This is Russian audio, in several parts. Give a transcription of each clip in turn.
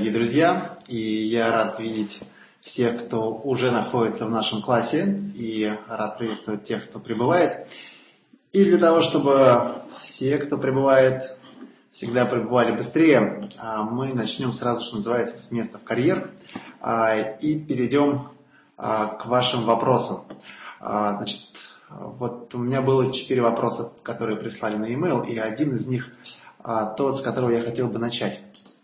дорогие друзья, и я рад видеть всех, кто уже находится в нашем классе, и рад приветствовать тех, кто прибывает. И для того, чтобы все, кто прибывает, всегда прибывали быстрее, мы начнем сразу, что называется, с места в карьер, и перейдем к вашим вопросам. Значит, вот у меня было 4 вопроса, которые прислали на e-mail, и один из них тот, с которого я хотел бы начать.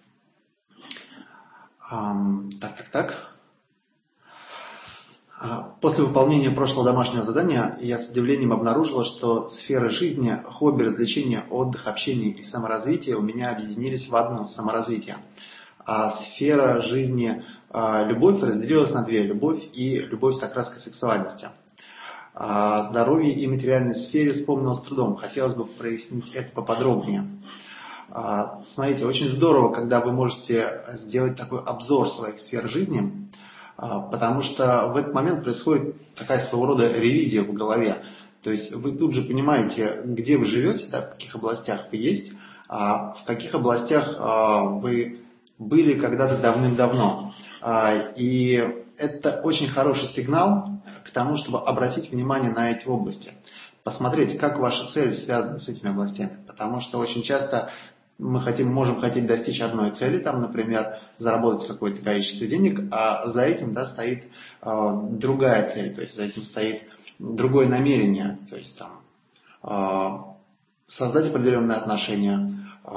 После выполнения прошлого домашнего задания я с удивлением обнаружила, что сферы жизни, хобби, развлечения, отдых, общение и саморазвитие у меня объединились в одно – саморазвитие. А сфера жизни любовь разделилась на 2 – любовь и любовь с окраской сексуальности. О здоровье и материальной сфере вспомнила с трудом. Хотелось бы прояснить это поподробнее. Смотрите, очень здорово, когда вы можете сделать такой обзор своих сфер жизни, потому что в этот момент происходит такая своего рода ревизия в голове. То есть вы тут же понимаете, где вы живете, да, в каких областях вы есть, а в каких областях вы были когда-то давным-давно. И это очень хороший сигнал к тому, чтобы обратить внимание на эти области. Посмотреть, как ваши цели связаны с этими областями. Потому что очень часто мы можем хотеть достичь одной цели, там, например, заработать какое-то количество денег, а за этим, да, стоит другая цель, то есть за этим стоит другое намерение, то есть там, создать определенные отношения,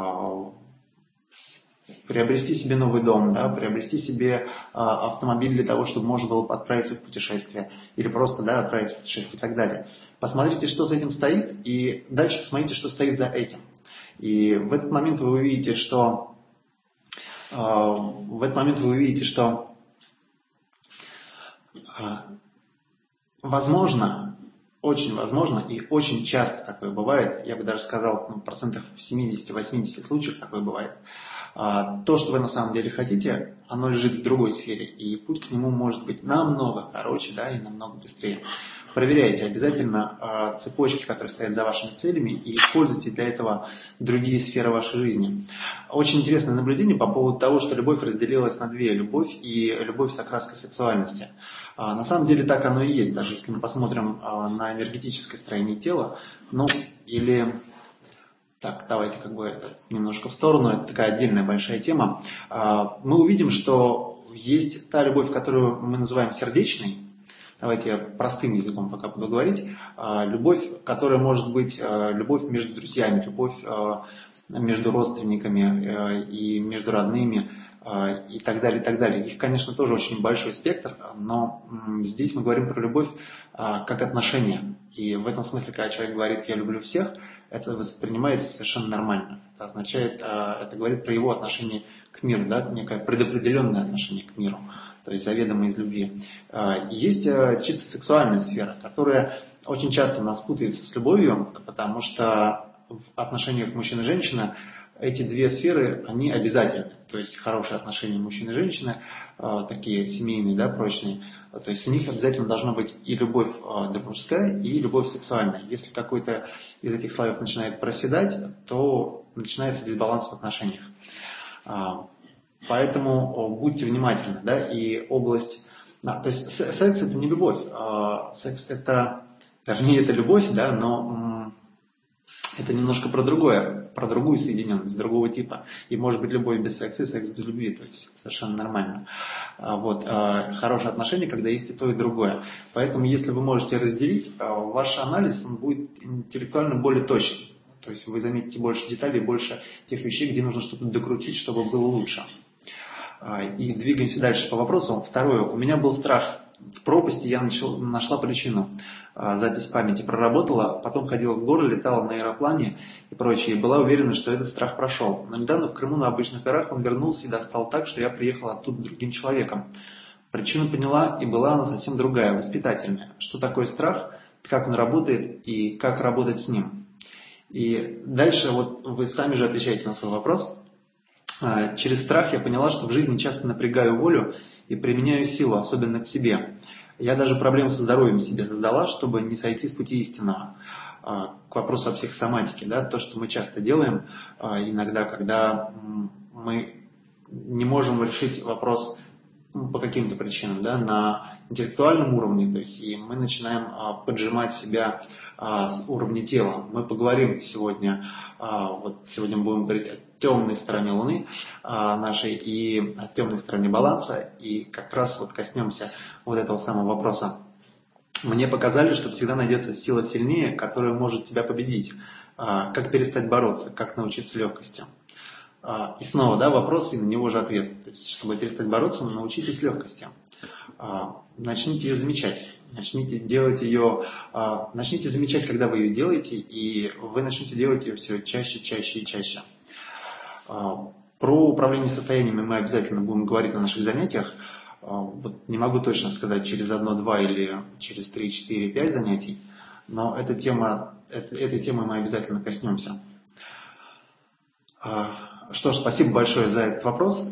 приобрести себе новый дом, да, приобрести себе автомобиль для того, чтобы можно было отправиться в путешествие или просто, да, отправиться в путешествие и так далее. Посмотрите, что за этим стоит, и дальше посмотрите, что стоит за этим. И в этот момент вы увидите, что возможно, очень возможно и очень часто такое бывает, я бы даже сказал, в процентах 70-80 случаев такое бывает. То, что вы на самом деле хотите, оно лежит в другой сфере, и путь к нему может быть намного короче, да, и намного быстрее. Проверяйте обязательно цепочки, которые стоят за вашими целями, и используйте для этого другие сферы вашей жизни. Очень интересное наблюдение по поводу того, что любовь разделилась на 2 – любовь и любовь с окраской сексуальности. На самом деле так оно и есть, даже если мы посмотрим на энергетическое строение тела, Так, давайте это немножко в сторону, это такая отдельная большая тема. Мы увидим, что есть та любовь, которую мы называем сердечной. Давайте я простым языком пока буду говорить. Любовь, которая может быть любовь между друзьями, любовь между родственниками и между родными и так далее, и так далее. Их, конечно, тоже очень большой спектр, но здесь мы говорим про любовь как отношение. И в этом смысле, когда человек говорит «я люблю всех», это воспринимается совершенно нормально. Это означает, это говорит про его отношение к миру, да, некое предопределенное отношение к миру, то есть заведомо из любви. Есть чисто сексуальная сфера, которая очень часто у нас путается с любовью, потому что в отношениях мужчины и женщины эти 2 сферы, они обязательны. То есть хорошие отношения мужчины и женщины, такие семейные, да, прочные, то есть в них обязательно должна быть и любовь дружеская, и любовь сексуальная. Если какой-то из этих слоев начинает проседать, то начинается дисбаланс в отношениях. Поэтому будьте внимательны, да, и область... то есть секс это не любовь, секс это, вернее, это любовь, да, но это немножко про другое, про другую соединенность, другого типа. И может быть любовь без секса и секс без любви, то есть совершенно нормально. Хорошие отношения, когда есть и то, и другое. Поэтому если вы можете разделить, ваш анализ он будет интеллектуально более точным. То есть вы заметите больше деталей, больше тех вещей, где нужно что-то докрутить, чтобы было лучше. И двигаемся дальше по вопросу. Второе. У меня был страх в пропасти, я нашла причину. Запись памяти проработала, потом ходила в горы, летала на аэроплане и прочее. И была уверена, что этот страх прошел. Но недавно в Крыму на обычных горах он вернулся и достал так, что я приехала оттуда другим человеком. Причину поняла, и была она совсем другая, воспитательная. Что такое страх, как он работает и как работать с ним. И дальше вы сами же отвечаете на свой вопрос. Через страх я поняла, что в жизни часто напрягаю волю и применяю силу, особенно к себе. Я даже проблему со здоровьем себе создала, чтобы не сойти с пути истинного. К вопросу о психосоматике, да, то, что мы часто делаем иногда, когда мы не можем решить вопрос по каким-то причинам, да, на интеллектуальном уровне, то есть и мы начинаем поджимать себя с уровня тела. Мы поговорим сегодня, вот сегодня мы будем говорить о темной стороне Луны нашей и о темной стороне баланса, и как раз вот коснемся вот этого самого вопроса. Мне показали, что всегда найдется сила сильнее, которая может тебя победить. Как перестать бороться, как научиться легкости. И снова, да, вопрос, и на него же ответ. То есть, чтобы перестать бороться, научитесь легкости. Начните ее замечать. Начните делать ее, начните замечать, когда вы ее делаете, и вы начнете делать ее все чаще, чаще и чаще. Про управление состояниями мы обязательно будем говорить на наших занятиях. Вот не могу точно сказать, через 1, 2 или через 3, 4, 5 занятий, но этой темы мы обязательно коснемся. Что ж, спасибо большое за этот вопрос.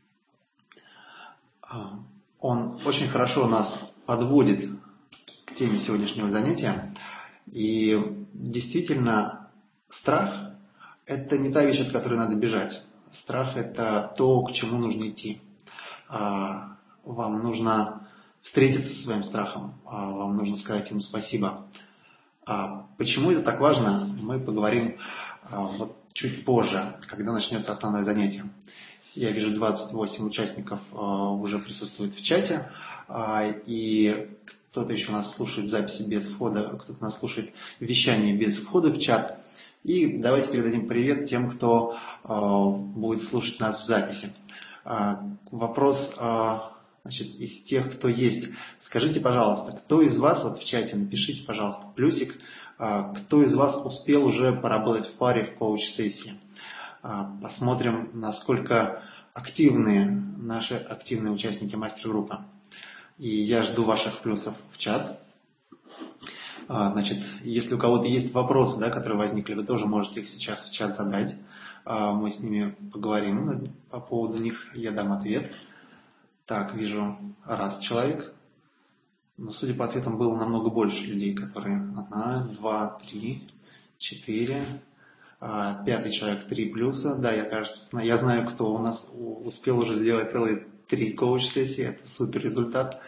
Он очень хорошо нас подводит к теме сегодняшнего занятия. И действительно, страх – это не та вещь, от которой надо бежать. Страх – это то, к чему нужно идти. Вам нужно встретиться со своим страхом, вам нужно сказать ему спасибо. Почему это так важно, мы поговорим вот чуть позже, когда начнется основное занятие. Я вижу, 28 участников уже присутствует в чате, и кто-то еще нас слушает записи без входа, кто-то нас слушает вещание без входа в чат. И давайте передадим привет тем, кто будет слушать нас в записи. Вопрос, значит, из тех, кто есть. Скажите, пожалуйста, кто из вас, вот в чате напишите, пожалуйста, плюсик, кто из вас успел уже поработать в паре в коуч-сессии. Посмотрим, насколько активные наши активные участники мастер-группы. И я жду ваших плюсов в чат. Значит, если у кого-то есть вопросы, да, которые возникли, вы тоже можете их сейчас в чат задать. Мы с ними поговорим по поводу них, я дам ответ. Так, вижу раз человек. Но судя по ответам, было намного больше людей, которые 1, 2, 3, 4, 5 человек 3 плюса. Да, я знаю, кто у нас успел уже сделать целые 3 коуч-сессии. Это супер результат.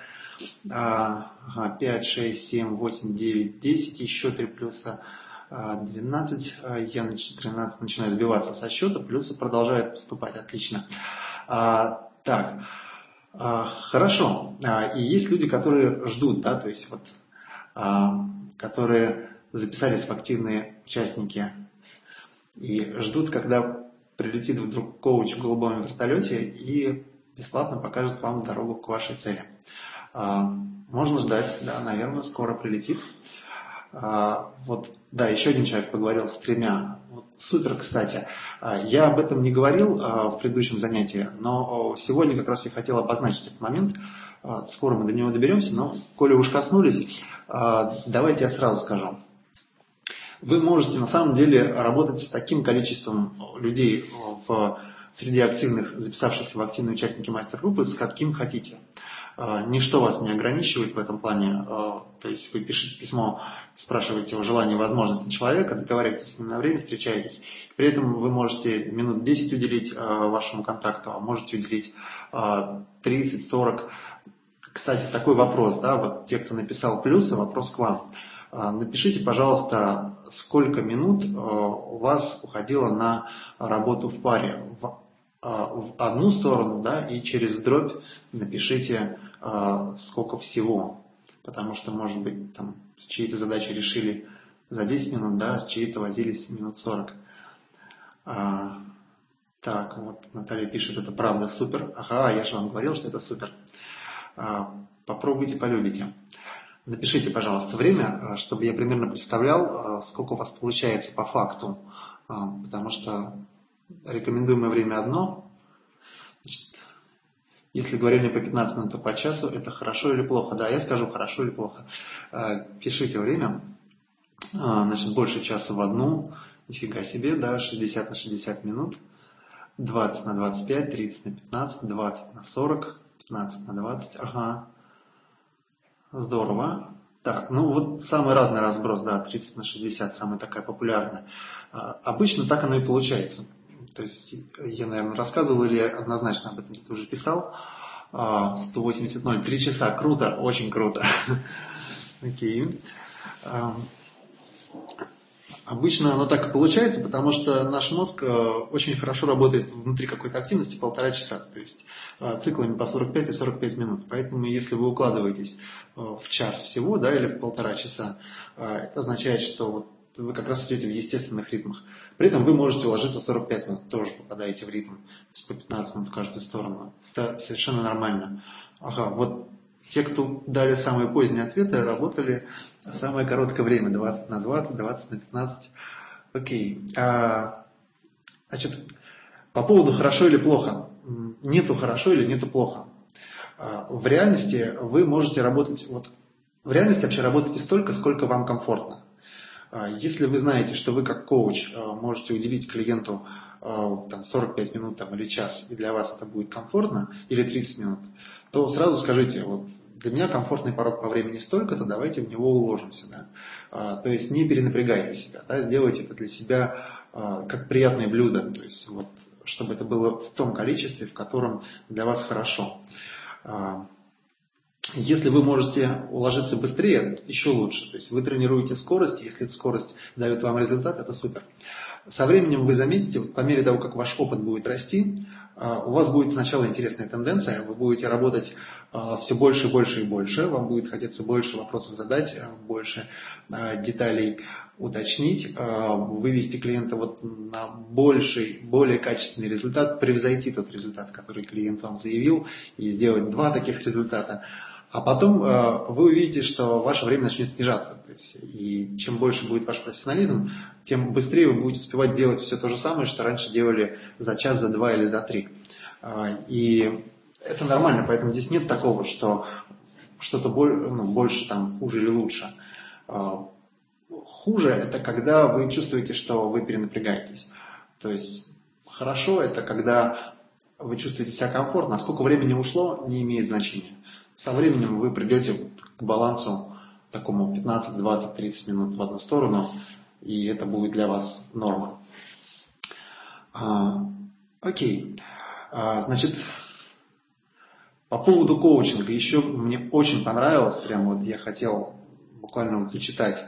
5, 6, 7, 8, 9, 10, еще 3 плюса, 12. Я на 13 начинаю сбиваться со счета, плюсы продолжают поступать. Отлично. Так. Хорошо. И есть люди, которые ждут, да, то есть вот, которые записались в активные участники и ждут, когда прилетит вдруг коуч в голубом вертолете и бесплатно покажет вам дорогу к вашей цели. Можно ждать, да, наверное, скоро прилетит. Вот, да, еще один человек поговорил с 3. Вот, супер, кстати. Я об этом не говорил в предыдущем занятии, но сегодня как раз я хотел обозначить этот момент. Скоро мы до него доберемся, но коли уж коснулись, давайте я сразу скажу. Вы можете на самом деле работать с таким количеством людей среди активных, записавшихся в активные участники мастер-группы, с каким хотите. Ничто вас не ограничивает в этом плане. То есть вы пишете письмо, спрашиваете о желании и возможности человека, договариваетесь с ним на время, встречаетесь. При этом вы можете минут 10 уделить вашему контакту, а можете уделить 30-40. Кстати, такой вопрос, да, вот те, кто написал плюсы, вопрос к вам. Напишите, пожалуйста, сколько минут у вас уходило на работу в паре. В одну сторону, да, и через дробь напишите, сколько всего. Потому что, может быть, там с чьей-то задачей решили за 10 минут, да, с чьей-то возились минут 40. Так, вот Наталья пишет, это правда супер. Ага, я же вам говорил, что это супер. Попробуйте, полюбите. Напишите, пожалуйста, время, чтобы я примерно представлял, сколько у вас получается по факту. Потому что рекомендуемое время одно. Значит, если говорили по 15 минут, то по часу, это хорошо или плохо? Да, я скажу хорошо или плохо. Пишите время. Значит, больше часа в одну. Нифига себе, да, 60 на 60 минут. 20 на 25, 30 на 15, 20 на 40, 15 на 20. Ага. Здорово. Так, ну вот самый разный разброс, да, 30 на 60, самая такая популярная. Обычно так оно и получается. То есть я, наверное, рассказывал или однозначно об этом где-то уже писал. 180-0, 3 часа, круто, очень круто. Окей. Обычно оно так и получается, потому что наш мозг очень хорошо работает внутри какой-то активности 1,5 часа, то есть циклами по 45 и 45 минут. Поэтому если вы укладываетесь в час всего, да, или в 1,5 часа, это означает, что вот вы как раз идете в естественных ритмах. При этом вы можете уложиться в 45 минут, тоже попадаете в ритм, то есть по 15 минут в каждую сторону. Это совершенно нормально. Ага, вот те, кто дали самые поздние ответы, работали самое короткое время, 20 на 20, 20 на 15. Окей. Значит, по поводу хорошо или плохо. Нету хорошо или нету плохо. В реальности вы можете работать, в реальности вообще работайте столько, сколько вам комфортно. Если вы знаете, что вы как коуч можете уделить клиенту 45 минут или час, и для вас это будет комфортно, или 30 минут, то сразу скажите, вот для меня комфортный порог по времени столько-то, давайте в него уложимся. Да? То есть не перенапрягайте себя, да? Сделайте это для себя как приятное блюдо, то есть вот, чтобы это было в том количестве, в котором для вас хорошо. Если вы можете уложиться быстрее, еще лучше. То есть вы тренируете скорость, если эта скорость дает вам результат, это супер. Со временем вы заметите, по мере того, как ваш опыт будет расти, у вас будет сначала интересная тенденция, вы будете работать все больше, больше и больше, вам будет хотеться больше вопросов задать, больше деталей уточнить, вывести клиента на больший, более качественный результат, превзойти тот результат, который клиент вам заявил, и сделать 2 таких результата. А потом вы увидите, что ваше время начнет снижаться. То есть, и чем больше будет ваш профессионализм, тем быстрее вы будете успевать делать все то же самое, что раньше делали за час, за 2 или за 3. И это нормально, поэтому здесь нет такого, что что-то больше, хуже или лучше. Хуже – это когда вы чувствуете, что вы перенапрягаетесь. То есть хорошо – это когда вы чувствуете себя комфортно, а сколько времени ушло, не имеет значения. Со временем вы придете к балансу такому 15, 20, 30 минут в одну сторону, и это будет для вас норма. Окей. Значит, по поводу коучинга еще мне очень понравилось, я хотел буквально зачитать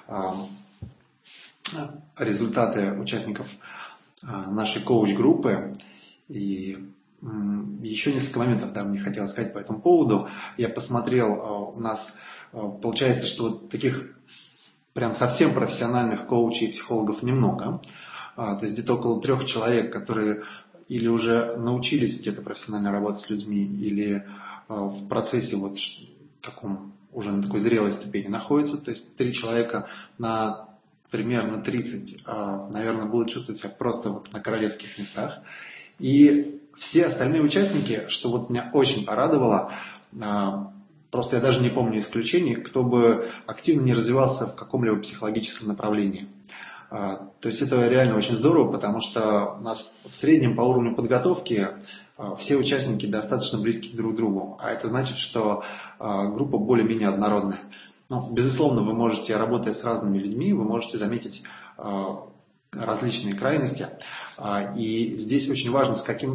результаты участников нашей коуч-группы. И еще несколько моментов мне хотелось сказать по этому поводу. Я посмотрел, у нас получается, что таких прям совсем профессиональных коучей и психологов немного. То есть где-то около 3 человек, которые или уже научились где-то профессионально работать с людьми, или в процессе таком, уже на такой зрелой ступени находятся. То есть 3 человека на примерно 30, наверное, будут чувствовать себя просто на королевских местах. И все остальные участники, что меня очень порадовало, просто я даже не помню исключений, кто бы активно не развивался в каком-либо психологическом направлении. То есть это реально очень здорово, потому что у нас в среднем по уровню подготовки все участники достаточно близки друг к другу. А это значит, что группа более-менее однородная. Безусловно, вы можете, работая с разными людьми, вы можете заметить различные крайности. И здесь очень важно,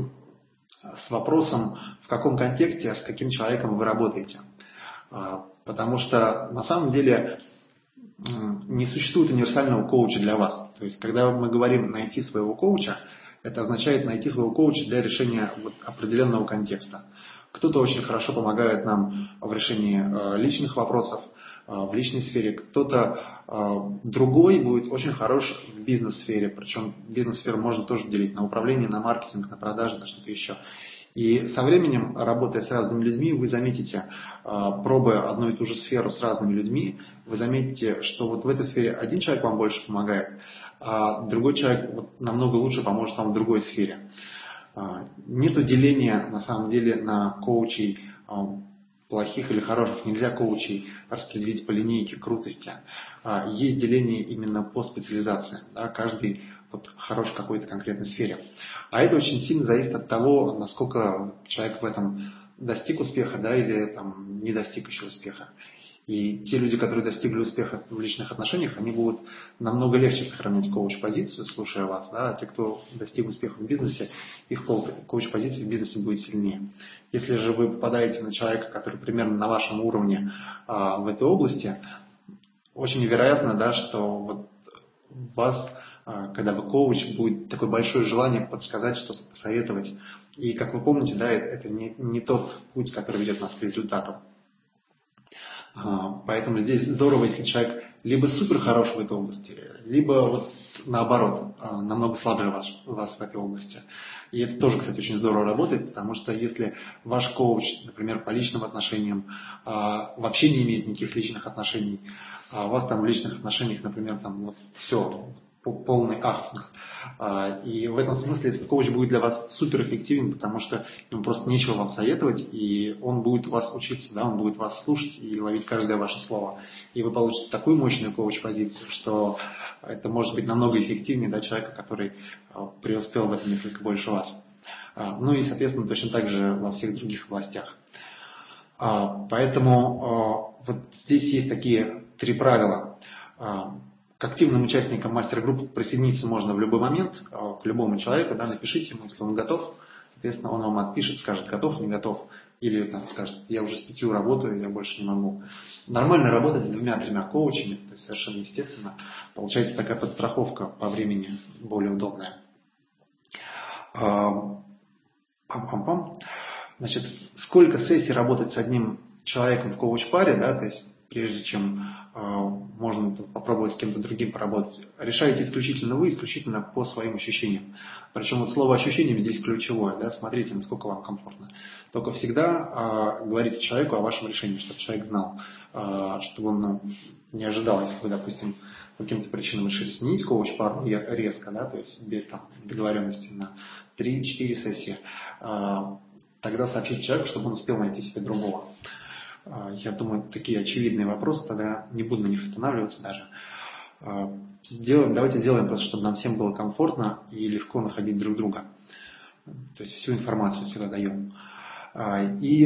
с вопросом, в каком контексте, с каким человеком вы работаете. Потому что на самом деле не существует универсального коуча для вас. То есть, когда мы говорим найти своего коуча, это означает найти своего коуча для решения определенного контекста. Кто-то очень хорошо помогает нам в решении личных вопросов, в личной сфере, кто-то другой будет очень хорош в бизнес-сфере, причем бизнес-сферу можно тоже делить на управление, на маркетинг, на продажи, на что-то еще. И со временем, работая с разными людьми, вы заметите, пробуя одну и ту же сферу с разными людьми, вы заметите, что в этой сфере один человек вам больше помогает, а другой человек намного лучше поможет вам в другой сфере. Нету деления на самом деле на коучей плохих или хороших. Нельзя коучей распределить по линейке крутости. Есть деление именно по специализации. Да? Каждый хорош в какой-то конкретной сфере. А это очень сильно зависит от того, насколько человек в этом достиг успеха, да, или не достиг еще успеха. И те люди, которые достигли успеха в личных отношениях, они будут намного легче сохранять коуч-позицию, слушая вас. Да? А те, кто достиг успеха в бизнесе, их коуч-позиция в бизнесе будет сильнее. Если же вы попадаете на человека, который примерно на вашем уровне в этой области, очень вероятно, да, что вот вас, когда вы коуч, будет такое большое желание подсказать, что-то посоветовать. И, как вы помните, да, это не тот путь, который ведет нас к результату. Поэтому здесь здорово, если человек либо супер хорош в этой области, либо вот наоборот, намного слабее вас в этой области. И это тоже, кстати, очень здорово работает, потому что если ваш коуч, например, по личным отношениям, вообще не имеет никаких личных отношений, а у вас там в личных отношениях, например, там вот все, полный ахтунг, и в этом смысле этот коуч будет для вас суперэффективен, потому что ему просто нечего вам советовать, и он будет вас учиться, да, он будет вас слушать и ловить каждое ваше слово. И вы получите такую мощную коуч-позицию, что это может быть намного эффективнее, да, человека, который преуспел в этом несколько больше вас. Ну и, соответственно, точно так же во всех других областях. Поэтому вот здесь есть такие 3 правила. К активным участникам мастер-группы присоединиться можно в любой момент, к любому человеку, да, напишите ему, если он готов, соответственно, он вам отпишет, скажет, готов, не готов, или там, скажет, я уже с 5 работаю, я больше не могу. Нормально работать с 2-3 коучами, то есть совершенно естественно, получается такая подстраховка по времени более удобная. Пам-пам-пам. Значит, сколько сессий работать с одним человеком в коуч-паре, да, то есть прежде чем можно попробовать с кем-то другим поработать, решаете исключительно вы, исключительно по своим ощущениям. Причем вот слово ощущениям здесь ключевое, да, смотрите, насколько вам комфортно. Только всегда говорите человеку о вашем решении, чтобы человек знал, чтобы он не ожидал, если вы, допустим, по каким-то причинам решили сменить коуч-пару резко, да, то есть без там, договоренности на 3-4 сессии, тогда сообщите человеку, чтобы он успел найти себе другого. Я думаю, такие очевидные вопросы, тогда не буду на них останавливаться даже. Давайте сделаем просто, чтобы нам всем было комфортно и легко находить друг друга. То есть всю информацию всегда даем. И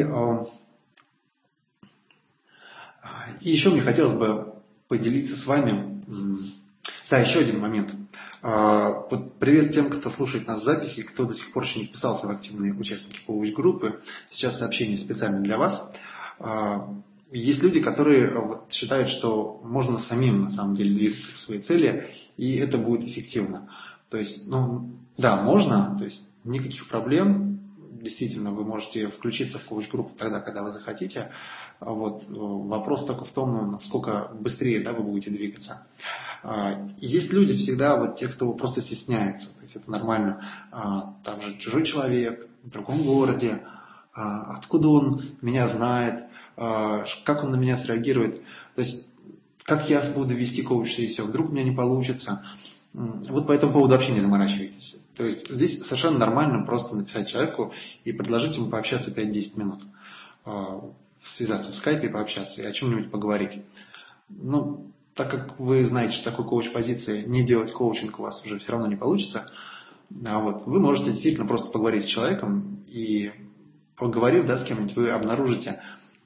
еще мне хотелось бы поделиться с вами. Да, еще один момент. Вот привет тем, кто слушает нас в записи, кто до сих пор еще не вписался в активные участники коуч-группы. Сейчас сообщение специально для вас. Есть люди, которые вот считают, что можно самим на самом деле двигаться к своей цели, и это будет эффективно. То есть, да, можно, то есть никаких проблем. Действительно, вы можете включиться в коуч-группу тогда, когда вы захотите. Вот, вопрос только в том, насколько быстрее, да, вы будете двигаться. Есть люди всегда, вот те, кто просто стесняется. То есть это нормально. Там же чужой человек, в другом городе. Откуда он меня знает, как он на меня среагирует, то есть как я буду вести коуч-сессию, вдруг у меня не получится. Вот по этому поводу вообще не заморачивайтесь. То есть здесь совершенно нормально просто написать человеку и предложить ему пообщаться 5-10 минут, связаться в скайпе и пообщаться, и о чем-нибудь поговорить. Ну, так как вы знаете, что такой коуч-позиции, не делать коучинг у вас уже все равно не получится, вот, вы можете действительно просто поговорить с человеком и поговорив, да, с кем-нибудь, вы обнаружите,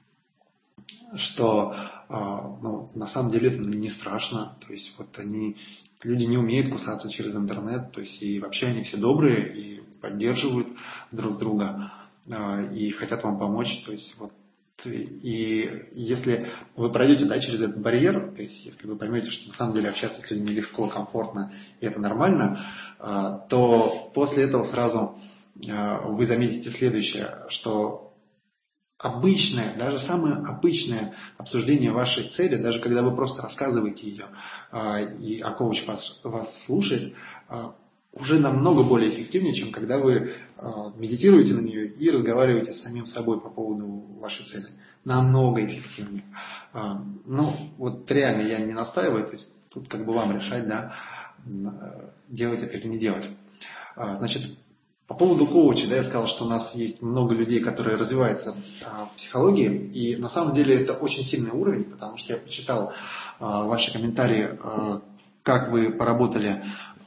что на самом деле это не страшно. То есть вот люди не умеют кусаться через интернет, то есть и вообще они все добрые и поддерживают друг друга и хотят вам помочь. То есть вот, и если вы пройдете, да, через этот барьер, то есть если вы поймете, что на самом деле общаться с людьми легко, комфортно и это нормально, то после этого сразу вы заметите следующее, что обычное, даже самое обычное обсуждение вашей цели, даже когда вы просто рассказываете ее, и коуч вас слушает, уже намного более эффективнее, чем когда вы медитируете на нее и разговариваете с самим собой по поводу вашей цели. Намного эффективнее. Ну, вот реально я не настаиваю, то есть тут как бы вам решать, да, делать это или не делать. Значит, по поводу коуча, да, я сказал, что у нас есть много людей, которые развиваются в психологии, и на самом деле это очень сильный уровень, потому что я почитал ваши комментарии, как вы поработали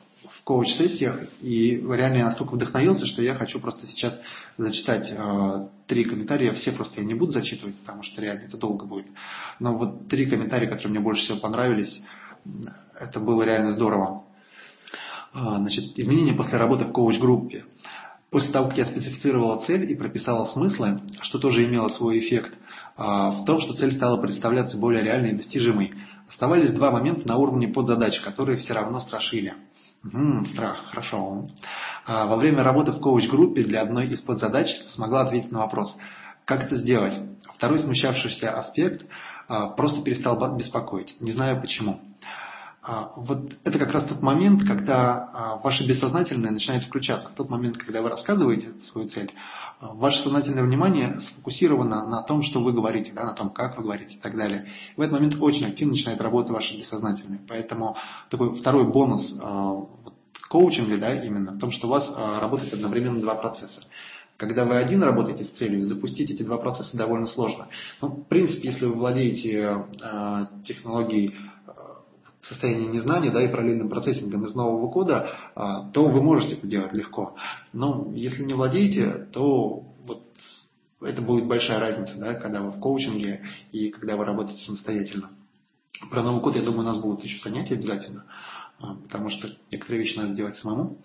коуч-сессиях, и реально я настолько вдохновился, что я хочу просто сейчас зачитать 3 комментария. Все просто я не буду зачитывать, потому что реально это долго будет. Но вот 3 комментария, которые мне больше всего понравились, это было реально здорово. Значит, изменения после работы в коуч-группе. После того, как я специфицировала цель и прописала смыслы, что тоже имело свой эффект, в том, что цель стала представляться более реальной и достижимой. Оставались 2 момента на уровне подзадач, которые все равно страшили. Страх, хорошо. Во время работы в коуч-группе для одной из подзадач смогла ответить на вопрос, как это сделать. Второй смущавшийся аспект просто перестал беспокоить. Не знаю почему. Вот это как раз тот момент, когда ваше бессознательное начинает включаться. В тот момент, когда вы рассказываете свою цель, ваше сознательное внимание сфокусировано на том, что вы говорите, да, на том, как вы говорите и так далее. В этот момент очень активно начинает работать ваше бессознательное. Поэтому такой второй бонус коучинга, да, именно в том, что у вас работает одновременно 2 процесса. Когда вы один работаете с целью, запустить эти 2 процесса довольно сложно. Но, в принципе, если вы владеете технологией состояние незнания, да, и параллельным процессингом из нового кода, то вы можете это делать легко. Но если не владеете, то вот это будет большая разница, да, когда вы в коучинге и когда вы работаете самостоятельно. Про новый код, я думаю, у нас будут еще занятия обязательно, потому что некоторые вещи надо делать самому.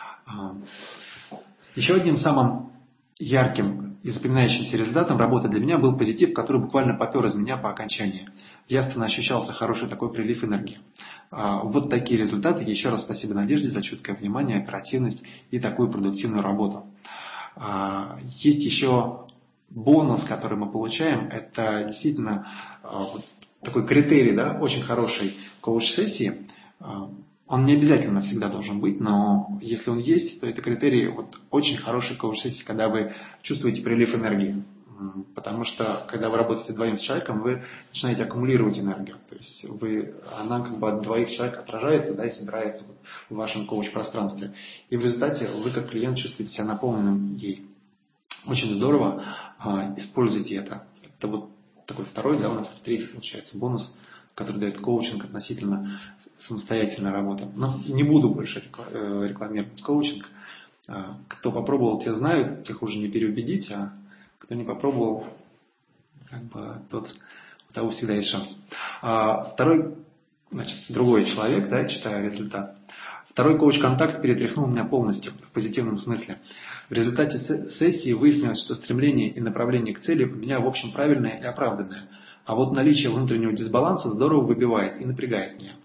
Еще одним самым ярким и запоминающимся результатом работы для меня был позитив, который буквально попер из меня по окончании. Ясно ощущался хороший такой прилив энергии. Вот такие результаты. Еще раз спасибо Надежде за чуткое внимание, оперативность и такую продуктивную работу. Есть еще бонус, который мы получаем. Это действительно вот такой критерий, да, очень хорошей коуч-сессии. Он не обязательно всегда должен быть, но если он есть, то это критерий вот очень хорошей коуч-сессии, когда вы чувствуете прилив энергии. Потому что, когда вы работаете вдвоем с человеком, вы начинаете аккумулировать энергию. То есть она как бы от 2 человек отражается, да, и собирается в вашем коуч-пространстве. И в результате вы, как клиент, чувствуете себя наполненным ей. Очень здорово. Используйте это. Это вот такой второй, да, у нас 3-й получается бонус, который дает коучинг относительно самостоятельной работы. Но не буду больше рекламировать коучинг. Кто попробовал, те знают, тех уже не переубедить, а кто не попробовал, как бы у того всегда есть шанс. Второй, значит, другой человек, да, читаю результат. Второй коуч-контакт перетряхнул меня полностью, в позитивном смысле. В результате сессии выяснилось, что стремление и направление к цели у меня, в общем, правильное и оправданное. А вот наличие внутреннего дисбаланса здорово выбивает и напрягает меня.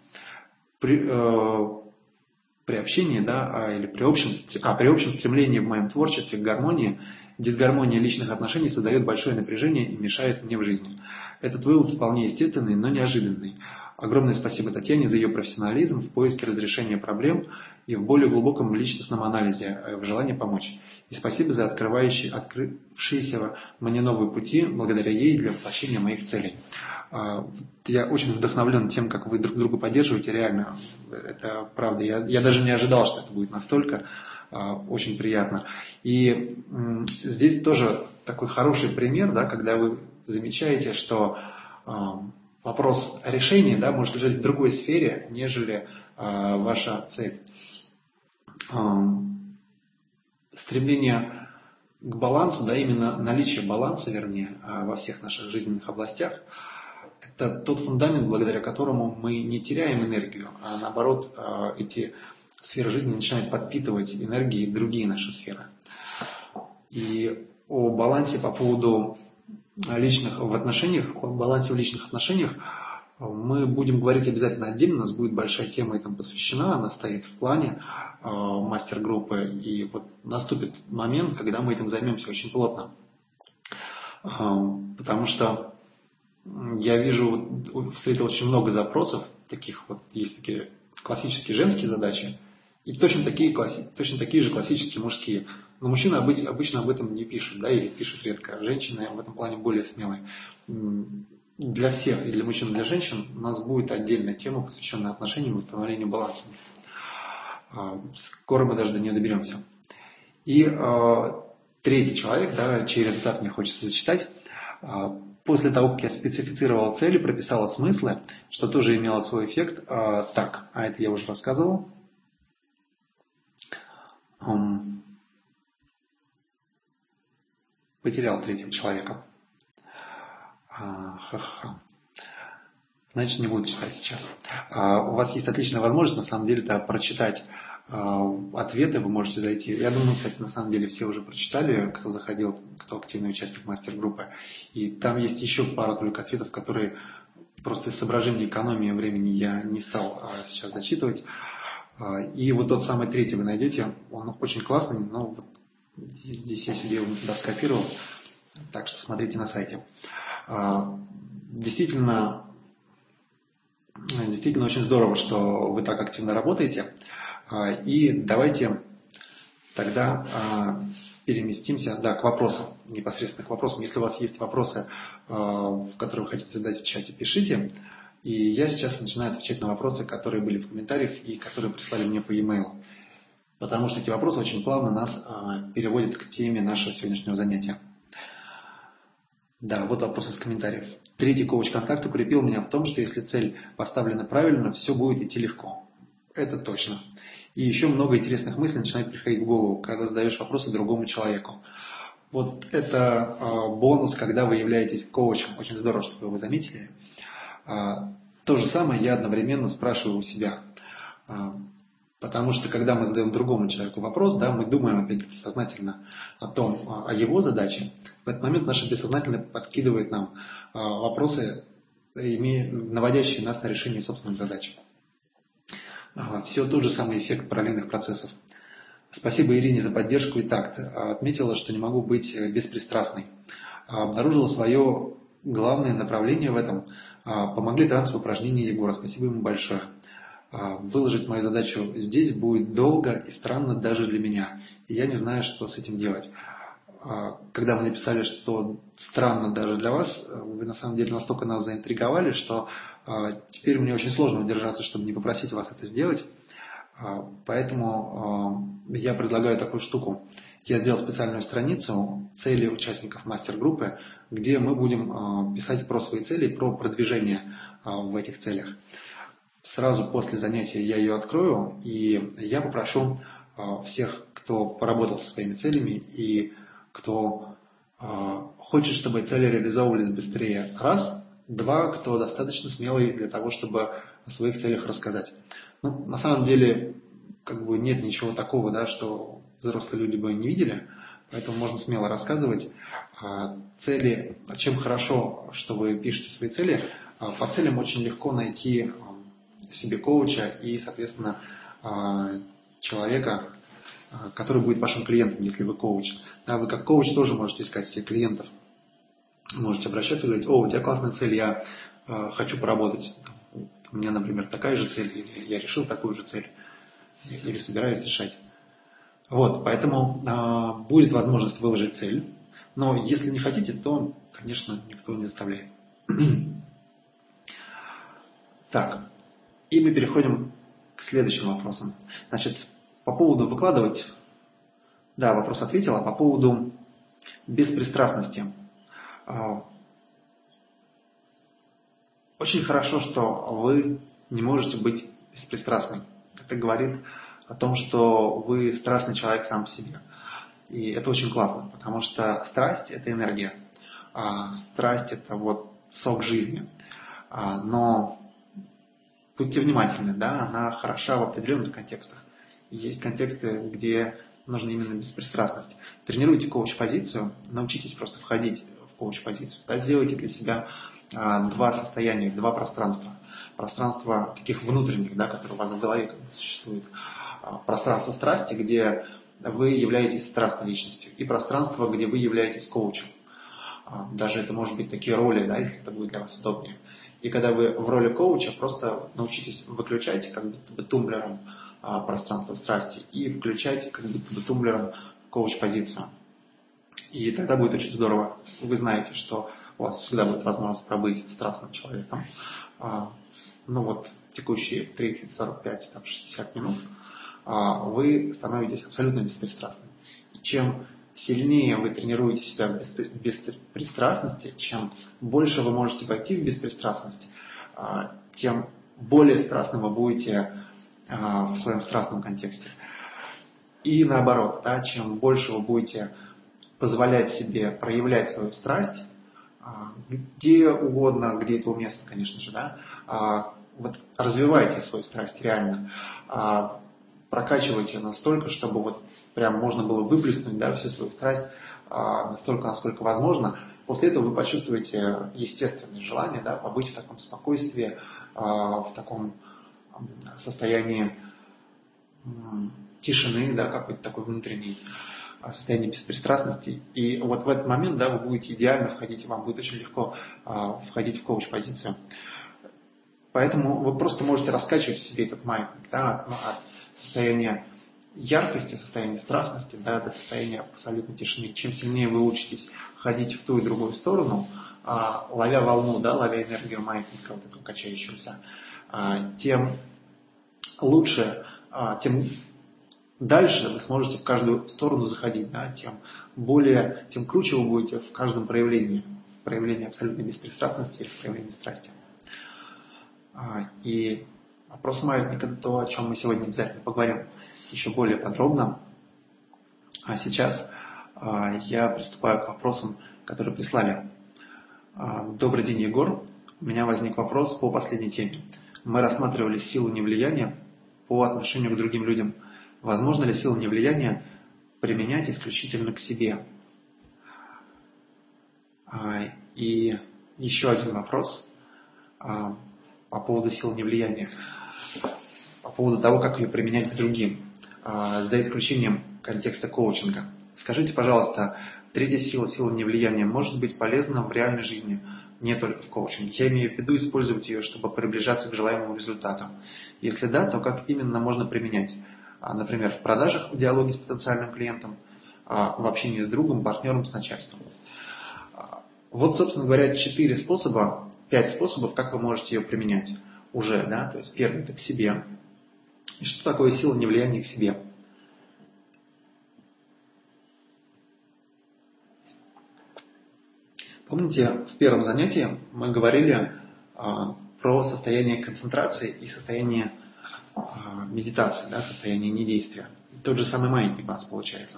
При общении, да, или при общем стремлении в моем творчестве к гармонии, дисгармония личных отношений создает большое напряжение и мешает мне в жизни. Этот вывод вполне естественный, но неожиданный. Огромное спасибо Татьяне за ее профессионализм в поиске разрешения проблем и в более глубоком личностном анализе, в желании помочь. И спасибо за открывшиеся мне новые пути, благодаря ей для воплощения моих целей. Я очень вдохновлен тем, как вы друг друга поддерживаете, реально. Это правда. Я даже не ожидал, что это будет настолько. Очень приятно. И здесь тоже такой хороший пример, да, когда вы замечаете, что вопрос решения, да, может лежать в другой сфере, нежели ваша цель. Стремление к балансу, да, именно наличие баланса, вернее, во всех наших жизненных областях, это тот фундамент, благодаря которому мы не теряем энергию, а наоборот, эти сферы жизни начинают подпитывать энергией другие наши сферы. И о балансе по поводу о балансе в личных отношениях мы будем говорить обязательно отдельно. У нас будет большая тема этому посвящена, она стоит в плане мастер-группы. И вот наступит момент, когда мы этим займемся очень плотно. Потому что я встретил очень много запросов, есть такие классические женские задачи, и точно такие же классические мужские. Но мужчины обычно об этом не пишут, да, или пишут редко. Женщины в этом плане более смелые. Для всех, и для мужчин, и для женщин, у нас будет отдельная тема, посвященная отношениям и восстановлению баланса. Скоро мы даже до нее доберемся. И 3-й человек, да, чей результат мне хочется зачитать. После того, как я специфицировал цели, прописала смыслы, что тоже имело свой эффект. Это я уже рассказывал. Потерял третьего человека. Значит, не буду читать сейчас. У вас есть отличная возможность, на самом деле, прочитать ответы. Вы можете зайти. Я думаю, кстати, на самом деле все уже прочитали, кто заходил, кто активный участник мастер-группы. И там есть еще пара-тройка ответов, которые просто из соображения экономии времени я не стал сейчас зачитывать. И вот тот самый третий вы найдете. Он очень классный, но вот здесь я себе его туда скопировал. Так что смотрите на сайте. Действительно очень здорово, что вы так активно работаете. И давайте тогда переместимся к вопросам, непосредственно к вопросам. Если у вас есть вопросы, которые вы хотите задать в чате, пишите. И я сейчас начинаю отвечать на вопросы, которые были в комментариях и которые прислали мне по e-mail. Потому что эти вопросы очень плавно нас переводят к теме нашего сегодняшнего занятия. Да, вот вопрос из комментариев. Третий коуч контакт укрепил меня в том, что если цель поставлена правильно, все будет идти легко. Это точно. И еще много интересных мыслей начинает приходить в голову, когда задаешь вопросы другому человеку. Вот это бонус, когда вы являетесь коучем. Очень здорово, что вы его заметили. То же самое я одновременно спрашиваю у себя. Потому что когда мы задаем другому человеку вопрос, мы думаем опять-таки сознательно о его задаче. В этот момент наше бессознательное подкидывает нам вопросы, наводящие нас на решение собственных задач. Все тот же самый эффект параллельных процессов. Спасибо Ирине за поддержку и такт. Отметила, что не могу быть беспристрастной. Обнаружила свое главное направление в этом. Помогли трансовые упражнения Егора. Спасибо ему большое. Выложить мою задачу здесь будет долго и странно даже для меня. И я не знаю, что с этим делать. Когда вы написали, что странно даже для вас, вы на самом деле настолько нас заинтриговали, что теперь мне очень сложно удержаться, чтобы не попросить вас это сделать. Поэтому я предлагаю такую штуку. Я сделал специальную страницу «Цели участников мастер-группы», где мы будем писать про свои цели и про продвижение в этих целях. Сразу после занятия я ее открою, и я попрошу всех, кто поработал со своими целями и кто хочет, чтобы цели реализовывались быстрее. Раз. Два, кто достаточно смелый для того, чтобы о своих целях рассказать. На самом деле, нет ничего такого, что взрослые люди бы не видели, поэтому можно смело рассказывать. Цели, чем хорошо, что вы пишете свои цели, по целям очень легко найти себе коуча и, соответственно, человека, который будет вашим клиентом, если вы коуч. Вы как коуч тоже можете искать себе клиентов. Можете обращаться и говорить: у тебя классная цель, я хочу поработать. У меня, например, такая же цель, или я решил такую же цель, или собираюсь решать. Поэтому будет возможность выложить цель. Но если не хотите, то, конечно, никто не заставляет. Так, и мы переходим к следующим вопросам. По поводу выкладывать, вопрос ответила. По поводу беспристрастности. Очень хорошо, что вы не можете быть беспристрастным. Это говорит о том, что вы страстный человек сам по себе. И это очень классно, потому что страсть – это энергия. Страсть – это сок жизни. Но будьте внимательны, она хороша в определенных контекстах. Есть контексты, где нужна именно беспристрастность. Тренируйте коуч-позицию, научитесь просто входить в коуч-позицию. Сделайте для себя два состояния, два пространства. Пространство таких внутренних, которые у вас в голове существует. Пространство страсти, где вы являетесь страстной личностью. И пространство, где вы являетесь коучем. Даже это может быть такие роли, если это будет для вас удобнее. И когда вы в роли коуча, просто научитесь выключать как будто бы тумблером пространство страсти и включать как будто бы тумблером коуч-позицию. И тогда будет очень здорово. Вы знаете, что у вас всегда будет возможность пробыть страстным человеком. Текущие 30, 45, 60 минут вы становитесь абсолютно беспристрастным. И чем сильнее вы тренируете себя в беспристрастности, чем больше вы можете войти в беспристрастность, тем более страстным вы будете в своем страстном контексте. И наоборот, да, чем больше вы будете позволять себе проявлять свою страсть, где угодно, где это уместно, конечно же, да, вот развивайте свою страсть реально, прокачивайте настолько, чтобы вот прям можно было выплеснуть, да, всю свою страсть настолько, насколько возможно. После этого вы почувствуете естественное желание, да, побыть в таком спокойствии, в таком состоянии тишины, да, какой-то такой внутренней, состояние беспристрастности. И вот в этот момент, да, вы будете идеально входить, вам будет очень легко входить в коуч-позицию. Поэтому вы просто можете раскачивать в себе этот маятник, да, от состояния яркости, состояния страстности, да, до состояния абсолютной тишины. Чем сильнее вы учитесь ходить в ту и другую сторону, ловя волну, да, ловя энергию маятника, вот этого качающегося, тем лучше, тем дальше вы сможете в каждую сторону заходить, да, тем круче вы будете в каждом проявлении абсолютной беспристрастности или в проявлении страсти. И вопрос маятника – это то, о чем мы сегодня обязательно поговорим еще более подробно. А сейчас я приступаю к вопросам, которые прислали. Добрый день, Егор. У меня возник вопрос по последней теме. Мы рассматривали силу невлияния по отношению к другим людям. Возможно ли силу невлияния применять исключительно к себе? И еще один вопрос по поводу силы невлияния, по поводу того, как ее применять к другим, за исключением контекста коучинга. Скажите, пожалуйста, третья сила, сила невлияния, может быть полезна в реальной жизни, не только в коучинге? Я имею в виду использовать ее, чтобы приближаться к желаемому результату. Если да, то как именно можно применять? Например, в продажах, в диалоге с потенциальным клиентом, в общении с другом, партнером, с начальством. Вот, собственно говоря, 5 способов, как вы можете ее применять уже, да, то есть первый – это к себе. И что такое сила невлияния к себе? Помните, в первом занятии мы говорили про состояние концентрации и состояние медитации, да, состояние недействия. Тот же самый маятник у нас получается.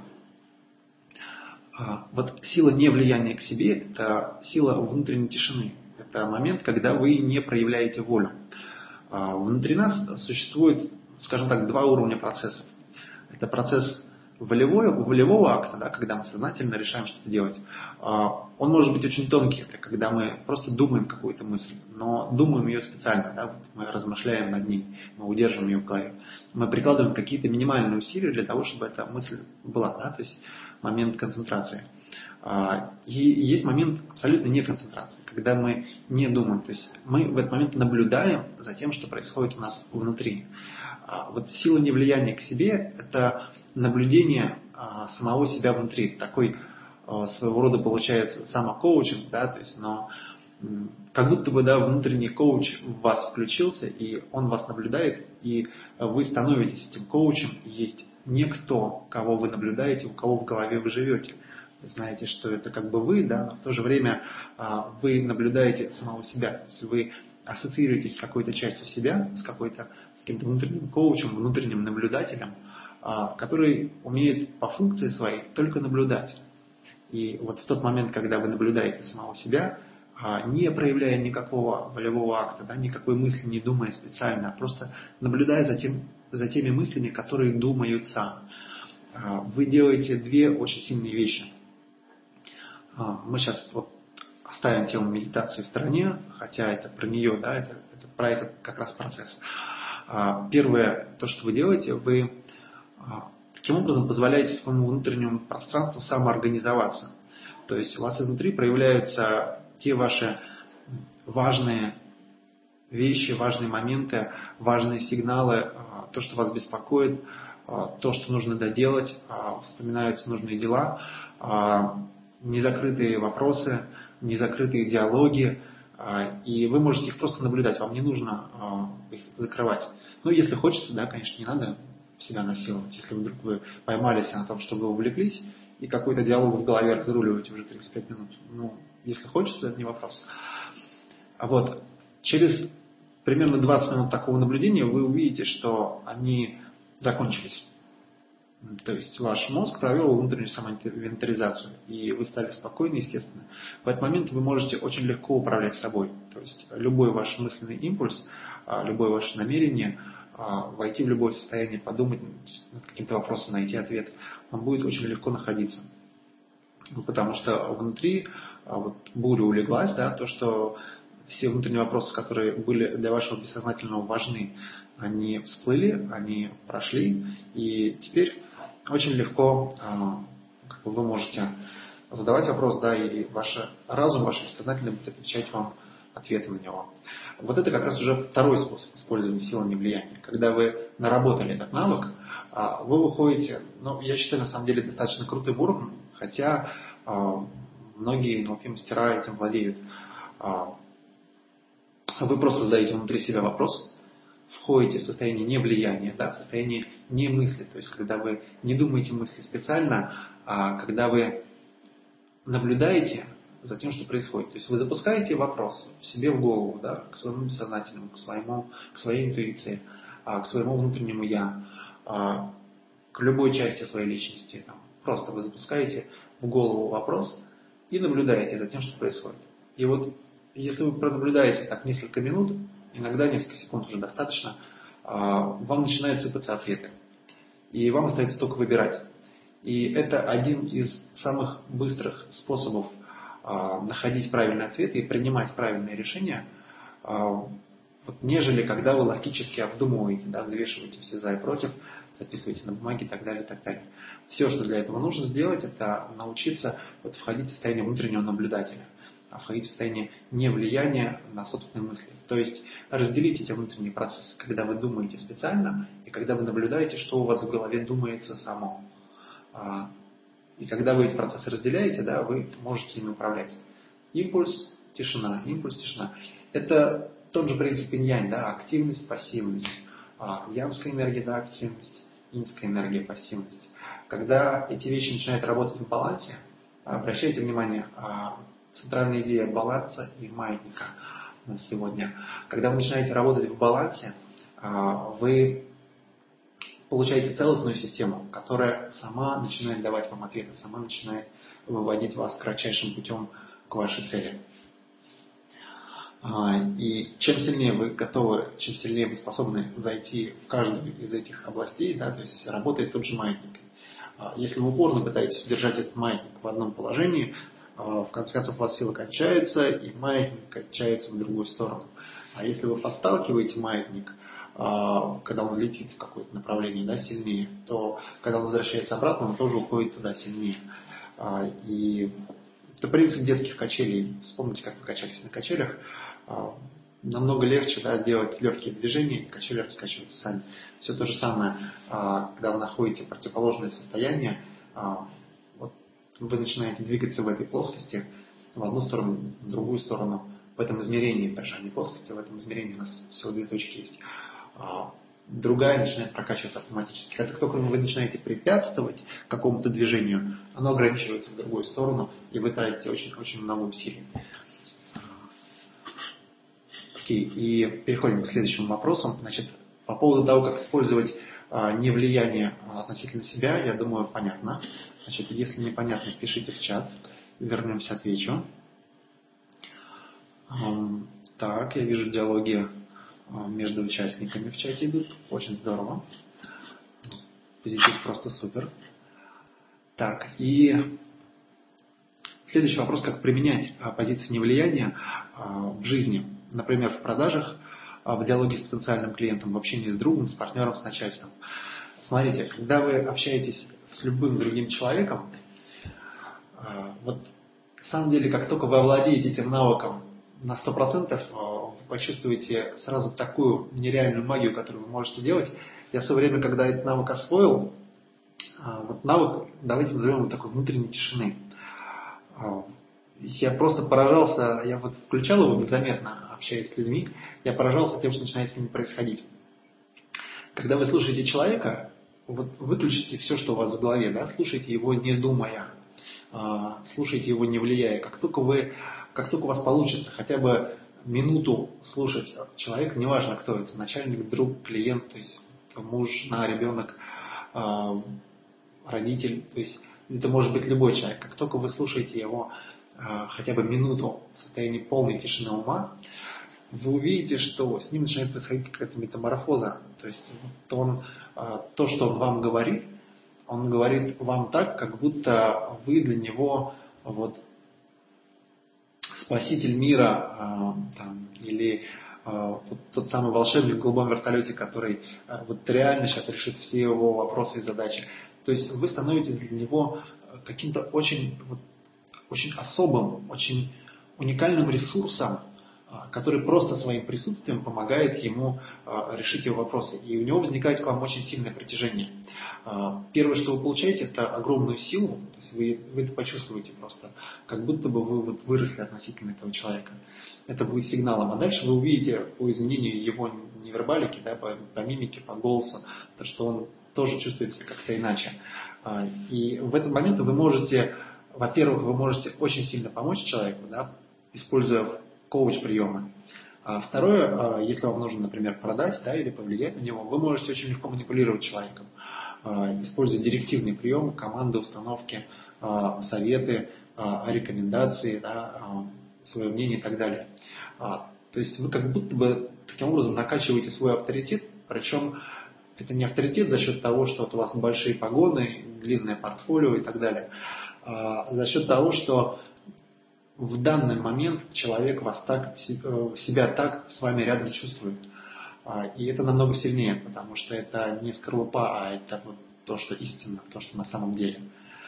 Вот сила невлияния к себе – это сила внутренней тишины. Это момент, когда вы не проявляете волю. Внутри нас существует, скажем так, 2 уровня процессов. Это процесс волевого акта, да, когда мы сознательно решаем что-то делать. Он может быть очень тонкий, это когда мы просто думаем какую-то мысль, но думаем ее специально, да, мы размышляем над ней, мы удерживаем ее в голове. Мы прикладываем какие-то минимальные усилия для того, чтобы эта мысль была, да, то есть момент концентрации. И есть момент абсолютно не концентрации, когда мы не думаем, то есть мы в этот момент наблюдаем за тем, что происходит у нас внутри. Вот сила невлияния к себе – это наблюдение самого себя внутри, такой своего рода получается самокоучинг, да, то есть, но как будто бы, да, внутренний коуч в вас включился, и он вас наблюдает, и вы становитесь этим коучем, и есть некто, кого вы наблюдаете, у кого в голове вы живете. Вы знаете, что это как бы вы, да, но в то же время вы наблюдаете самого себя, то есть вы ассоциируетесь с какой-то частью себя, с каким-то внутренним коучем, внутренним наблюдателем, который умеет по функции своей только наблюдать. И вот в тот момент, когда вы наблюдаете самого себя, не проявляя никакого волевого акта, да, никакой мысли не думая специально, а просто наблюдая за теми мыслями, которые думаются, вы делаете 2 очень сильные вещи. Мы сейчас вот оставим тему медитации в стороне, хотя это про нее, да, это про этот как раз процесс. Первое, то, что вы делаете, вы таким образом позволяете своему внутреннему пространству самоорганизоваться. То есть у вас изнутри проявляются те ваши важные вещи, важные моменты, важные сигналы, то, что вас беспокоит, то, что нужно доделать, вспоминаются нужные дела, незакрытые вопросы, незакрытые диалоги, и вы можете их просто наблюдать, вам не нужно их закрывать. Ну, если хочется, да, конечно, не надо себя насиловать. Если вдруг вы поймались на том, что вы увлеклись, и какой-то диалог в голове разруливаете уже 35 минут. Ну, если хочется, это не вопрос. А вот через примерно 20 минут такого наблюдения вы увидите, что они закончились. То есть ваш мозг провел внутреннюю самоинвентаризацию, и вы стали спокойны, естественно. В этот момент вы можете очень легко управлять собой. То есть любой ваш мысленный импульс, любое ваше намерение войти в любое состояние, подумать над каким-то вопросом, найти ответ, вам будет очень легко находиться. Потому что внутри вот буря улеглась, да, то, что все внутренние вопросы, которые были для вашего бессознательного важны, они всплыли, они прошли, и теперь очень легко вы можете задавать вопрос, да, и ваш разум, ваше бессознательное будет отвечать вам ответы на него. Вот это как раз уже второй способ использования силы невлияния. Когда вы наработали этот навык, вы выходите, я считаю, на самом деле, достаточно крутым уровнем, хотя многие NLP-мастера этим владеют. Вы просто задаете внутри себя вопрос, входите в состояние невлияния, да, в состояние не мысли, то есть когда вы не думаете мысли специально, а когда вы наблюдаете за тем, что происходит. То есть вы запускаете вопрос себе в голову, да, к своему бессознательному, к своей интуиции, к своему внутреннему «я», к любой части своей личности. Просто вы запускаете в голову вопрос и наблюдаете за тем, что происходит. И вот если вы пронаблюдаете так несколько минут, иногда несколько секунд уже достаточно, вам начинают сыпаться ответы. И вам остается только выбирать. И это один из самых быстрых способов находить правильные ответы и принимать правильные решения, нежели когда вы логически обдумываете, да, взвешиваете все за и против, записываете на бумаге и так далее, и так далее. Все, что для этого нужно сделать, это научиться входить в состояние внутреннего наблюдателя, входить в состояние невлияния на собственные мысли. То есть разделить эти внутренние процессы, когда вы думаете специально и когда вы наблюдаете, что у вас в голове думается само. И когда вы эти процессы разделяете, да, вы можете ими управлять. Импульс, тишина, импульс, тишина. Это тот же принцип инь-янь, да, активность, пассивность. Янская энергия, да, активность, иньская энергия, пассивность. Когда эти вещи начинают работать в балансе, обращайте внимание, центральная идея баланса и маятника на сегодня. Когда вы начинаете работать в балансе, вы получаете целостную систему, которая сама начинает давать вам ответы, сама начинает выводить вас кратчайшим путем к вашей цели. И чем сильнее вы готовы, чем сильнее вы способны зайти в каждую из этих областей, да, то есть работает тот же маятник. Если вы упорно пытаетесь удержать этот маятник в одном положении, в конце концов у вас сила кончается, и маятник кончается в другую сторону. А если вы подталкиваете маятник, когда он летит в какое-то направление, да, сильнее, то когда он возвращается обратно, он тоже уходит туда сильнее. И это принцип детских качелей. Вспомните, как вы качались на качелях. Намного легче, да, делать легкие движения, и качели раскачиваются сами. Все то же самое, когда вы находите противоположное состояние, вы начинаете двигаться в этой плоскости, в одну сторону, в другую сторону, в этом измерении, даже а не плоскости, в этом измерении у нас всего две точки есть. Другая начинает прокачиваться автоматически. Как только вы начинаете препятствовать какому-то движению, оно ограничивается в другую сторону, и вы тратите очень-очень много усилий. И переходим к следующему вопросу. Значит, по поводу того, как использовать невлияние относительно себя, я думаю, понятно. Значит, если непонятно, пишите в чат. Вернемся, отвечу. Так, я вижу диалоги между участниками в чате идут. Очень здорово. Позитив просто супер. Так, и следующий вопрос, как применять позицию невлияния в жизни. Например, в продажах, в диалоге с потенциальным клиентом, в общении с другом, с партнером, с начальством. Смотрите, когда вы общаетесь с любым другим человеком, на самом деле, как только вы овладеете этим навыком на 100%, вы почувствуете сразу такую нереальную магию, которую вы можете делать. Я в свое время, когда этот навык освоил, навык, давайте назовем его такой внутренней тишины. Я просто поражался, я включал его незаметно, общаясь с людьми, я поражался тем, что начинает с ними происходить. Когда вы слушаете человека, выключите все, что у вас в голове, да, слушайте его не думая, слушайте его не влияя. Как только у вас получится хотя бы минуту слушать человека, неважно кто это, начальник, друг, клиент, то есть муж, жена, ребенок, родитель, то есть это может быть любой человек. Как только вы слушаете его хотя бы минуту в состоянии полной тишины ума, вы увидите, что с ним начинает происходить какая-то метаморфоза. То есть то, что он вам говорит, он говорит вам так, как будто вы для него вот спаситель мира, или вот тот самый волшебник в голубом вертолете, который вот реально сейчас решит все его вопросы и задачи. То есть вы становитесь для него каким-то очень особым, очень уникальным ресурсом, который просто своим присутствием помогает ему решить его вопросы. И у него возникает к вам очень сильное притяжение. Первое, что вы получаете, это огромную силу. То есть вы это почувствуете просто, как будто бы вы вот выросли относительно этого человека. Это будет сигналом. А дальше вы увидите по изменению его невербалики, да, по мимике, по голосу, то, что он тоже чувствует себя как-то иначе. И в этот момент вы можете, во-первых, вы можете очень сильно помочь человеку, да, используя коуч-приемы. А второе, если вам нужно, например, продать, да, или повлиять на него, вы можете очень легко манипулировать человеком, используя директивные приемы, команды, установки, советы, рекомендации, да, свое мнение и так далее. То есть вы как будто бы таким образом накачиваете свой авторитет, причем это не авторитет за счет того, что вот у вас большие погоны, длинное портфолио и так далее, а за счет того, что в данный момент человек себя так с вами рядом чувствует. И это намного сильнее, потому что это не скорлупа, а это вот то, что истинно, то, что на самом деле.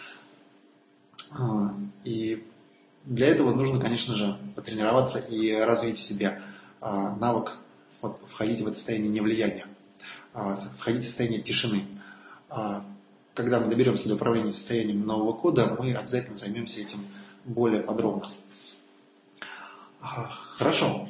И для этого нужно, конечно же, потренироваться и развить в себе навык входить в это состояние невлияния, входить в состояние тишины. Когда мы доберемся до управления состоянием нового кода, мы обязательно займемся этим более подробно. Хорошо.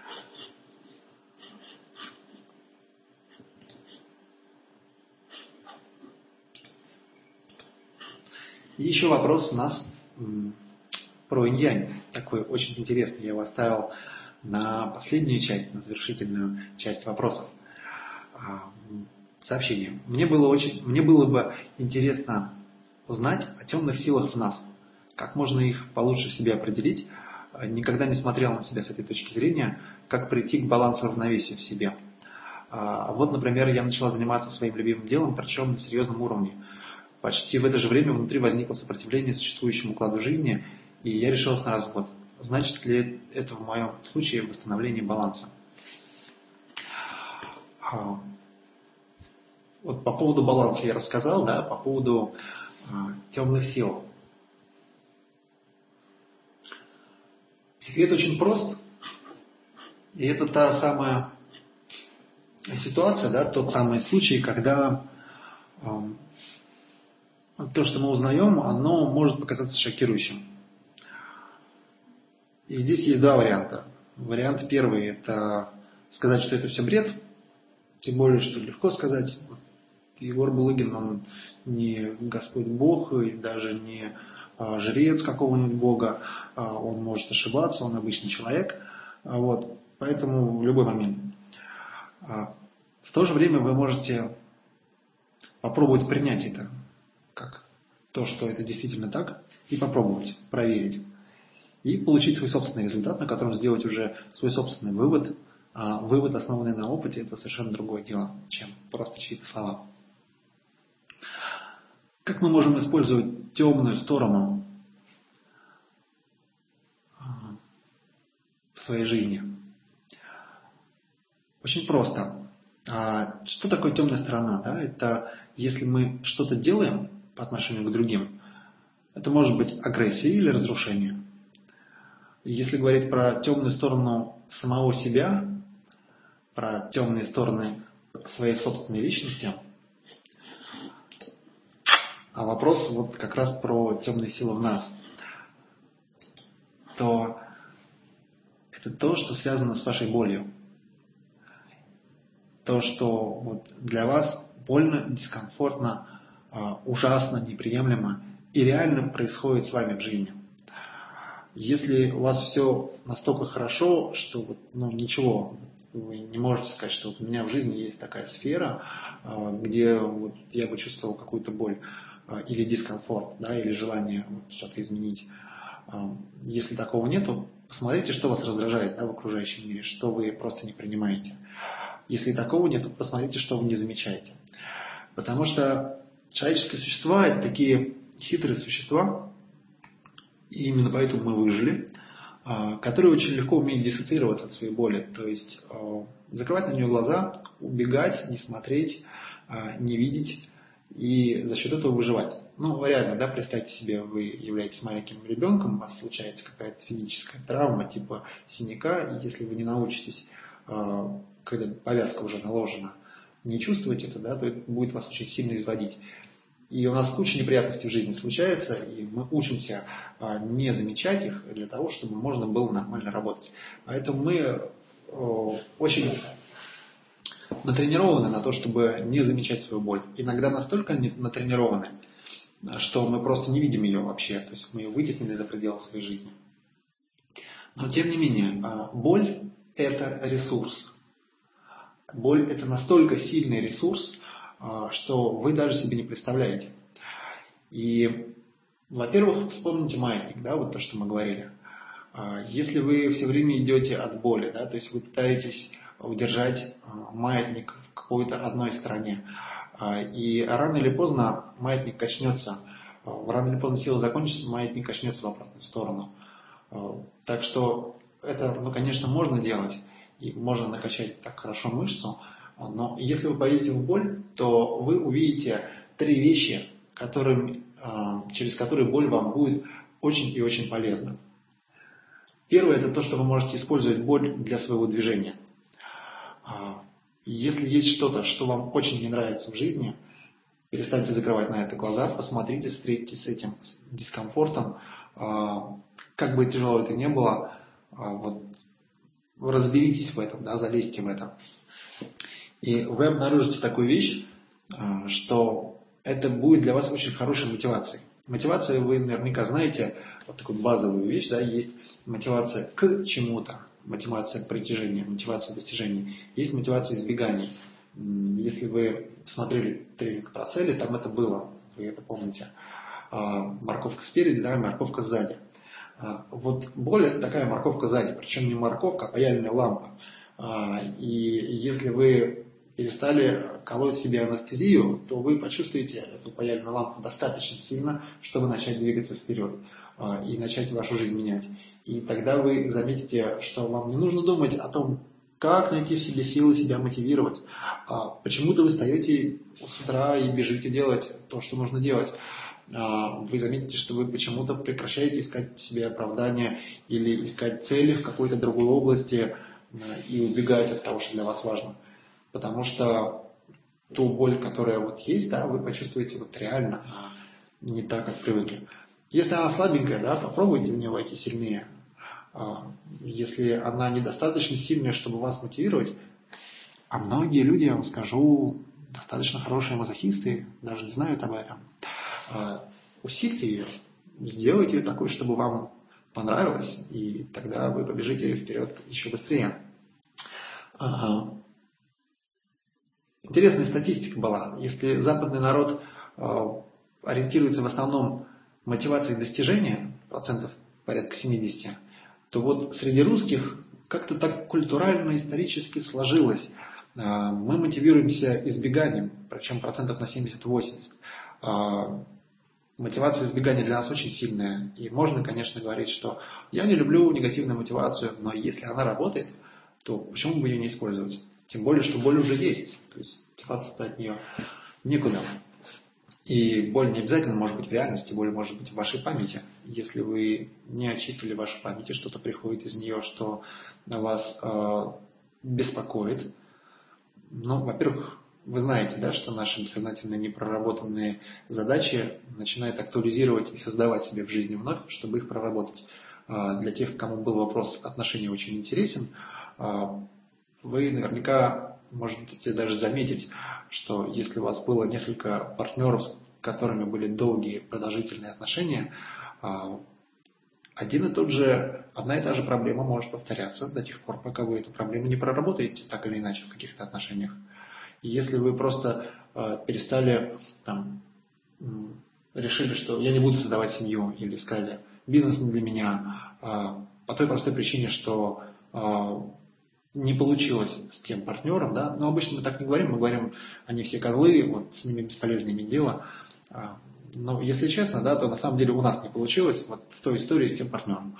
И еще вопрос у нас про инь-янь. Такой очень интересный. Я его оставил на последнюю часть, на завершительную часть вопросов. Сообщение. Мне было бы интересно узнать о темных силах в нас. Как можно их получше в себе определить? Никогда не смотрел на себя с этой точки зрения, как прийти к балансу равновесия в себе. Вот, например, я начала заниматься своим любимым делом, причем на серьезном уровне. Почти в это же время внутри возникло сопротивление существующему укладу жизни, и я решилась на развод. Значит ли это в моем случае восстановление баланса? Вот по поводу баланса я рассказал, да, по поводу темных сил. Секрет очень прост, и это та самая ситуация, да, тот самый случай, когда то, что мы узнаем, оно может показаться шокирующим. И здесь есть два варианта. Вариант первый – это сказать, что это все бред, тем более, что легко сказать. Егор Булыгин, он не Господь Бог, и даже не жрец какого-нибудь Бога, он может ошибаться, он обычный человек, вот, поэтому в любой момент. В то же время вы можете попробовать принять это как то, что это действительно так, и попробовать, проверить, и получить свой собственный результат, на котором сделать уже свой собственный вывод. А вывод, основанный на опыте, это совершенно другое дело, чем просто чьи-то слова. Как мы можем использовать темную сторону в своей жизни? Очень просто. Что такое темная сторона? Да? Это если мы что-то делаем по отношению к другим, это может быть агрессия или разрушение. Если говорить про темную сторону самого себя, про темные стороны своей собственной личности, а вопрос вот как раз про темные силы в нас, то это то, что связано с вашей болью. То, что вот для вас больно, дискомфортно, ужасно, неприемлемо и реально происходит с вами в жизни. Если у вас все настолько хорошо, что вот, ничего, вы не можете сказать, что вот у меня в жизни есть такая сфера, где вот я бы чувствовал какую-то боль. или дискомфорт, да, или желание что-то изменить. Если такого нету, посмотрите, что вас раздражает, да, в окружающем мире, что вы просто не принимаете. Если такого нету, посмотрите, что вы не замечаете. Потому что человеческие существа – это такие хитрые существа, и именно поэтому мы выжили, которые очень легко умеют диссоциироваться от своей боли. То есть закрывать на нее глаза, убегать, не смотреть, не видеть и за счет этого выживать. Ну, реально, да, представьте себе, вы являетесь маленьким ребенком, у вас случается какая-то физическая травма, типа синяка, и если вы не научитесь, когда повязка уже наложена, не чувствовать это, да, то это будет вас очень сильно изводить. И у нас куча неприятностей в жизни случается, и мы учимся не замечать их для того, чтобы можно было нормально работать. Поэтому мы очень натренированы на то, чтобы не замечать свою боль. Иногда настолько натренированы, что мы просто не видим ее вообще, то есть мы ее вытеснили за пределы своей жизни. Но тем не менее, боль – это ресурс. Боль – это настолько сильный ресурс, что вы даже себе не представляете. И, во-первых, вспомните маятник, да, вот то, что мы говорили. Если вы все время идете от боли, да, то есть вы пытаетесь удержать маятник в какой-то одной стороне, и рано или поздно маятник качнется, рано или поздно сила закончится, маятник качнется в обратную сторону. Так что это, конечно, можно делать, и можно накачать так хорошо мышцу, но если вы пойдете в боль, то вы увидите 3 вещи, через которые боль вам будет очень и очень полезна. Первое – это то, что вы можете использовать боль для своего движения. Если есть что-то, что вам очень не нравится в жизни, перестаньте закрывать на это глаза, посмотрите, встретитесь с этим дискомфортом, как бы тяжело это ни было, разберитесь в этом, да, залезьте в это. И вы обнаружите такую вещь, что это будет для вас очень хорошей мотивацией. Мотивация, вы наверняка знаете, вот такую базовую вещь, да, есть мотивация к чему-то, мотивация к притяжению, мотивация к достижению. Есть мотивация избегания. Если вы смотрели тренинг про цели, там это было, вы это помните. Морковка спереди, да, морковка сзади. Вот боль – это такая морковка сзади, причем не морковка, а паяльная лампа. И если вы перестали колоть себе анестезию, то вы почувствуете эту паяльную лампу достаточно сильно, чтобы начать двигаться вперед и начать вашу жизнь менять. И тогда вы заметите, что вам не нужно думать о том, как найти в себе силы себя мотивировать. Почему-то вы встаете с утра и бежите делать то, что нужно делать. Вы заметите, что вы почему-то прекращаете искать себе оправдания или искать цели в какой-то другой области и убегать от того, что для вас важно. Потому что ту боль, которая вот есть, да, вы почувствуете вот реально, не так, как привыкли. Если она слабенькая, да, попробуйте в нее войти сильнее. Если она недостаточно сильная, чтобы вас мотивировать, а многие люди, я вам скажу, достаточно хорошие мазохисты, даже не знают об этом, усильте ее, сделайте ее такой, чтобы вам понравилось, и тогда вы побежите вперед еще быстрее. Интересная статистика была. Если западный народ ориентируется в основном мотивацией достижения, процентов порядка 70, то вот среди русских как-то так культурально, исторически сложилось. Мы мотивируемся избеганием, причем процентов на 70-80. Мотивация избегания для нас очень сильная. И можно, конечно, говорить, что я не люблю негативную мотивацию, но если она работает, то почему бы ее не использовать? Тем более, что боль уже есть. То есть деваться от нее некуда. И боль не обязательно может быть в реальности, боль может быть в вашей памяти. Если вы не очистили вашу память, и что-то приходит из нее, что вас беспокоит. Ну, во-первых, вы знаете, да, что наши бессознательно непроработанные задачи начинают актуализировать и создавать себе в жизни вновь, чтобы их проработать. Для тех, кому был вопрос отношений очень интересен, вы наверняка можете даже заметить, что если у вас было несколько партнеров, с которыми были долгие продолжительные отношения, одна и та же проблема может повторяться до тех пор, пока вы эту проблему не проработаете так или иначе в каких-то отношениях. И если вы просто перестали решили, что я не буду создавать семью, или сказали, бизнес не для меня, по той простой причине, что не получилось с тем партнером, да, но обычно мы так не говорим, мы говорим, они все козлы, вот с ними бесполезно иметь дело. Но если честно, да, то на самом деле у нас не получилось вот в той истории с тем партнером.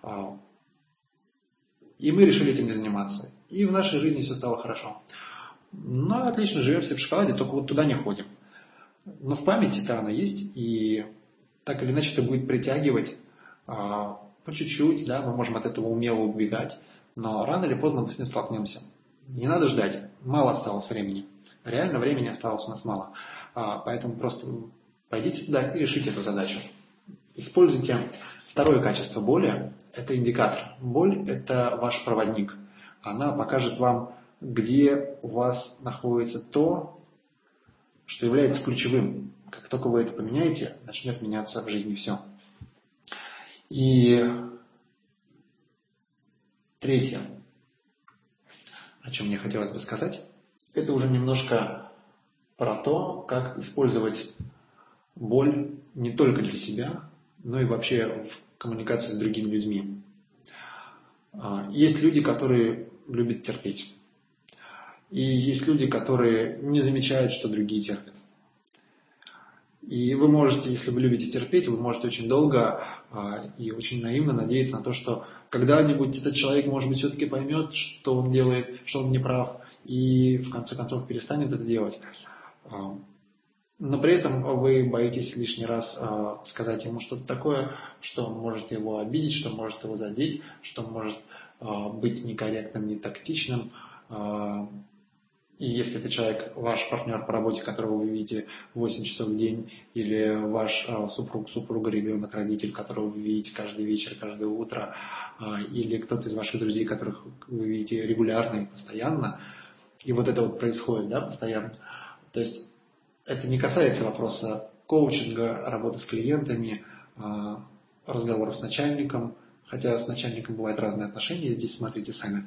И мы решили этим не заниматься. И в нашей жизни все стало хорошо. Ну, отлично, живем все в шоколаде, только вот туда не ходим. Но в памяти-то оно есть, и так или иначе это будет притягивать по чуть-чуть, да, мы можем от этого умело убегать, но рано или поздно мы с ним столкнемся. Не надо ждать, мало осталось времени. Реально времени осталось у нас мало. Поэтому просто пойдите туда и решите эту задачу. Используйте второе качество боли, это индикатор. Боль – это ваш проводник. Она покажет вам, где у вас находится то, что является ключевым. Как только вы это поменяете, начнет меняться в жизни все. И третье, о чем мне хотелось бы сказать, это уже немножко про то, как использовать боль не только для себя, но и вообще в коммуникации с другими людьми. Есть люди, которые любят терпеть. И есть люди, которые не замечают, что другие терпят. И вы можете, если вы любите терпеть, вы можете очень долго и очень наивно надеяться на то, что когда-нибудь этот человек, может быть, все-таки поймет, что он делает, что он не прав, и в конце концов перестанет это делать. Но при этом вы боитесь лишний раз сказать ему что-то такое, что может его обидеть, что может его задеть, что может быть некорректным, не тактичным. И если это человек, ваш партнер по работе, которого вы видите 8 часов в день, или ваш супруг, супруга, ребенок, родитель, которого вы видите каждый вечер, каждое утро, или кто-то из ваших друзей, которых вы видите регулярно и постоянно, и вот это вот происходит, да, постоянно. То есть это не касается вопроса коучинга, работы с клиентами, разговоров с начальником, хотя с начальником бывают разные отношения, здесь смотрите сами.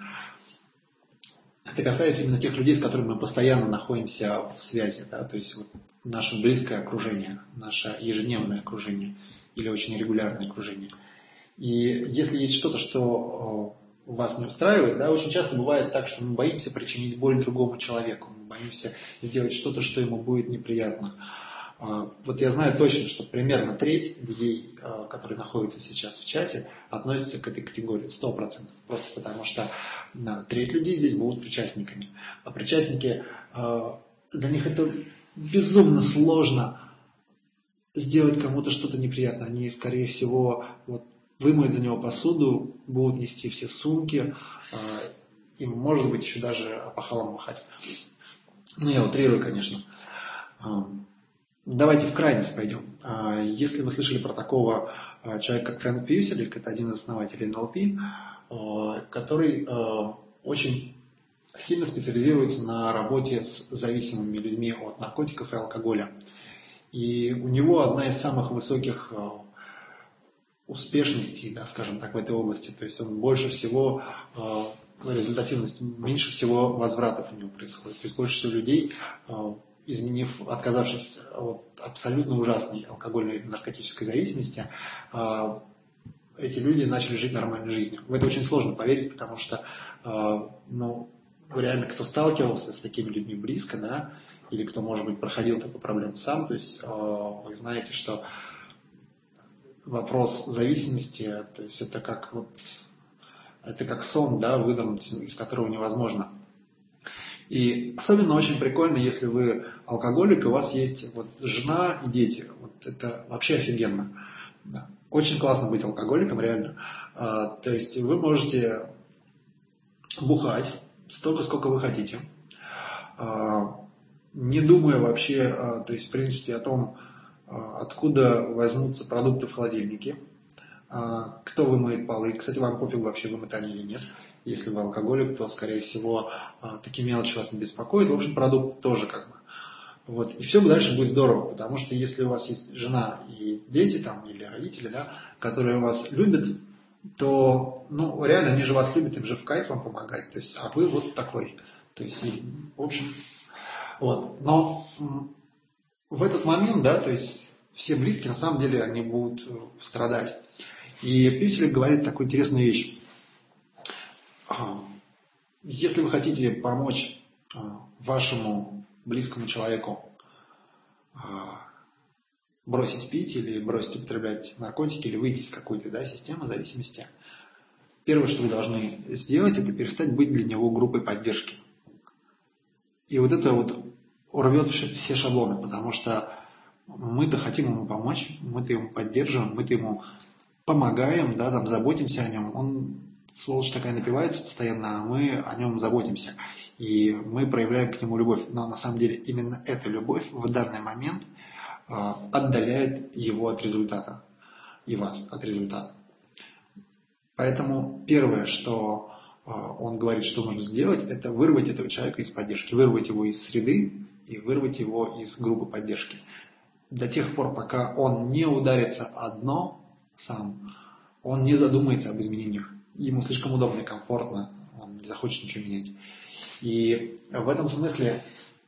Это касается именно тех людей, с которыми мы постоянно находимся в связи, да, то есть вот наше близкое окружение, наше ежедневное окружение или очень регулярное окружение. И если есть что-то, что вас не устраивает, да, очень часто бывает так, что мы боимся причинить боль другому человеку, мы боимся сделать что-то, что ему будет неприятно. Вот я знаю точно, что примерно треть людей, которые находятся сейчас в чате, относятся к этой категории 100%. Просто потому что треть людей здесь будут причастниками. А причастники, для них это безумно сложно сделать кому-то что-то неприятное. Они, скорее всего, вот, вымоют за него посуду, будут нести все сумки, и, может быть, еще даже опахалом махать. Ну, я утрирую, конечно. Давайте в крайность пойдем. Если вы слышали про такого человека, как Фрэнк Пьюселик, это один из основателей НЛП, который очень сильно специализируется на работе с зависимыми людьми от наркотиков и алкоголя. И у него одна из самых высоких успешностей, да, скажем так, в этой области. То есть он больше всего, результативность, меньше всего возвратов у него происходит. То есть больше всего людей, отказавшись от абсолютно ужасной алкогольной и наркотической зависимости, эти люди начали жить нормальной жизнью. В это очень сложно поверить, потому что, реально, кто сталкивался с такими людьми близко, да, или кто, может быть, проходил такую проблему сам, то есть вы знаете, что вопрос зависимости, то есть это как сон, да, выдумать, из которого невозможно. И особенно очень прикольно, если вы алкоголик, и у вас есть вот жена и дети. Вот это вообще офигенно. Да. Очень классно быть алкоголиком, реально. То есть вы можете бухать столько, сколько вы хотите, не думая вообще, то есть в принципе о том, откуда возьмутся продукты в холодильнике, кто вымоет полы. Кстати, вам пофиг вообще, вымыты они или нет. Если вы алкоголик, то, скорее всего, такие мелочи вас не беспокоят. В общем, продукт тоже как бы. Вот. И все дальше будет здорово, потому что если у вас есть жена и дети там, или родители, да, которые вас любят, то реально они же вас любят, им же в кайф вам помогать. То есть, а вы вот такой. То есть, в общем, вот. Но в этот момент, да, то есть все близкие, на самом деле, они будут страдать. И Пьюсель говорит такую интересную вещь. Если вы хотите помочь вашему близкому человеку бросить пить или бросить употреблять наркотики или выйти из какой-то системы зависимости, первое, что вы должны сделать, это перестать быть для него группой поддержки. И вот это вот урвет все шаблоны, потому что мы-то хотим ему помочь, мы-то ему поддерживаем, мы-то ему помогаем, там, заботимся о нем. Он, сволочь такая, напивается постоянно, а мы о нем заботимся. И мы проявляем к нему любовь. Но на самом деле именно эта любовь в данный момент отдаляет его от результата и вас от результата. Поэтому первое, что он говорит, что нужно сделать, это вырвать этого человека из поддержки, вырвать его из среды и вырвать его из группы поддержки. До тех пор, пока он не ударится о дно сам, он не задумается об изменениях. Ему слишком удобно и комфортно, он не захочет ничего менять. И в этом смысле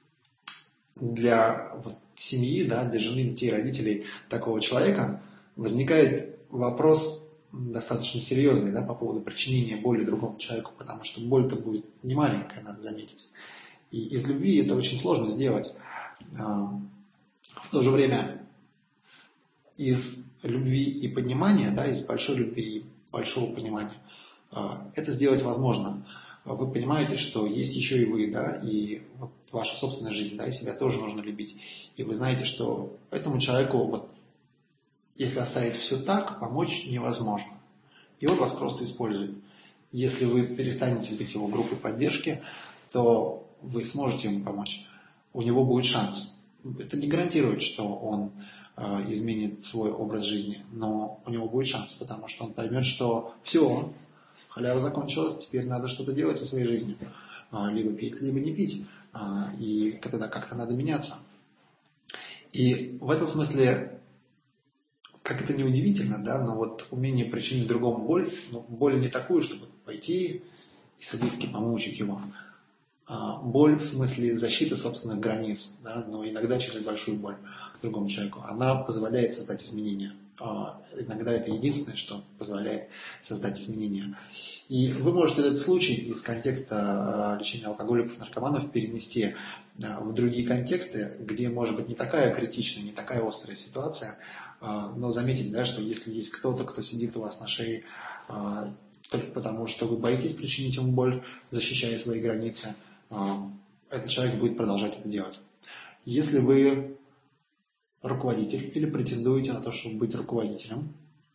для семьи, для жены, детей, родителей такого человека возникает вопрос достаточно серьезный по поводу причинения боли другому человеку, потому что боль-то будет не маленькая, надо заметить. И из любви это очень сложно сделать. В то же время из любви и понимания, из большой любви и большого понимания, это сделать возможно. Вы понимаете, что есть еще и вы, и ваша собственная жизнь, и себя тоже нужно любить. И вы знаете, что этому человеку, если оставить все так, помочь невозможно. И он вас просто использует. Если вы перестанете быть его группой поддержки, то вы сможете ему помочь. У него будет шанс. Это не гарантирует, что он изменит свой образ жизни, но у него будет шанс, потому что он поймет, что все, халява закончилась, теперь надо что-то делать со своей жизнью. Либо пить, либо не пить. И тогда как-то надо меняться. И в этом смысле, как это не удивительно, но умение причинить другому боль, боль не такую, чтобы пойти и садистски помучить его. Боль в смысле защиты собственных границ, но иногда через большую боль к другому человеку. Она позволяет создать изменения. Иногда это единственное, что позволяет создать изменения. И вы можете этот случай из контекста лечения алкоголиков, наркоманов перенести в другие контексты, где может быть не такая критичная, не такая острая ситуация, но заметить, что если есть кто-то, кто сидит у вас на шее только потому, что вы боитесь причинить ему боль, защищая свои границы, этот человек будет продолжать это делать. Если вы руководитель или претендуете на то, чтобы быть руководителем,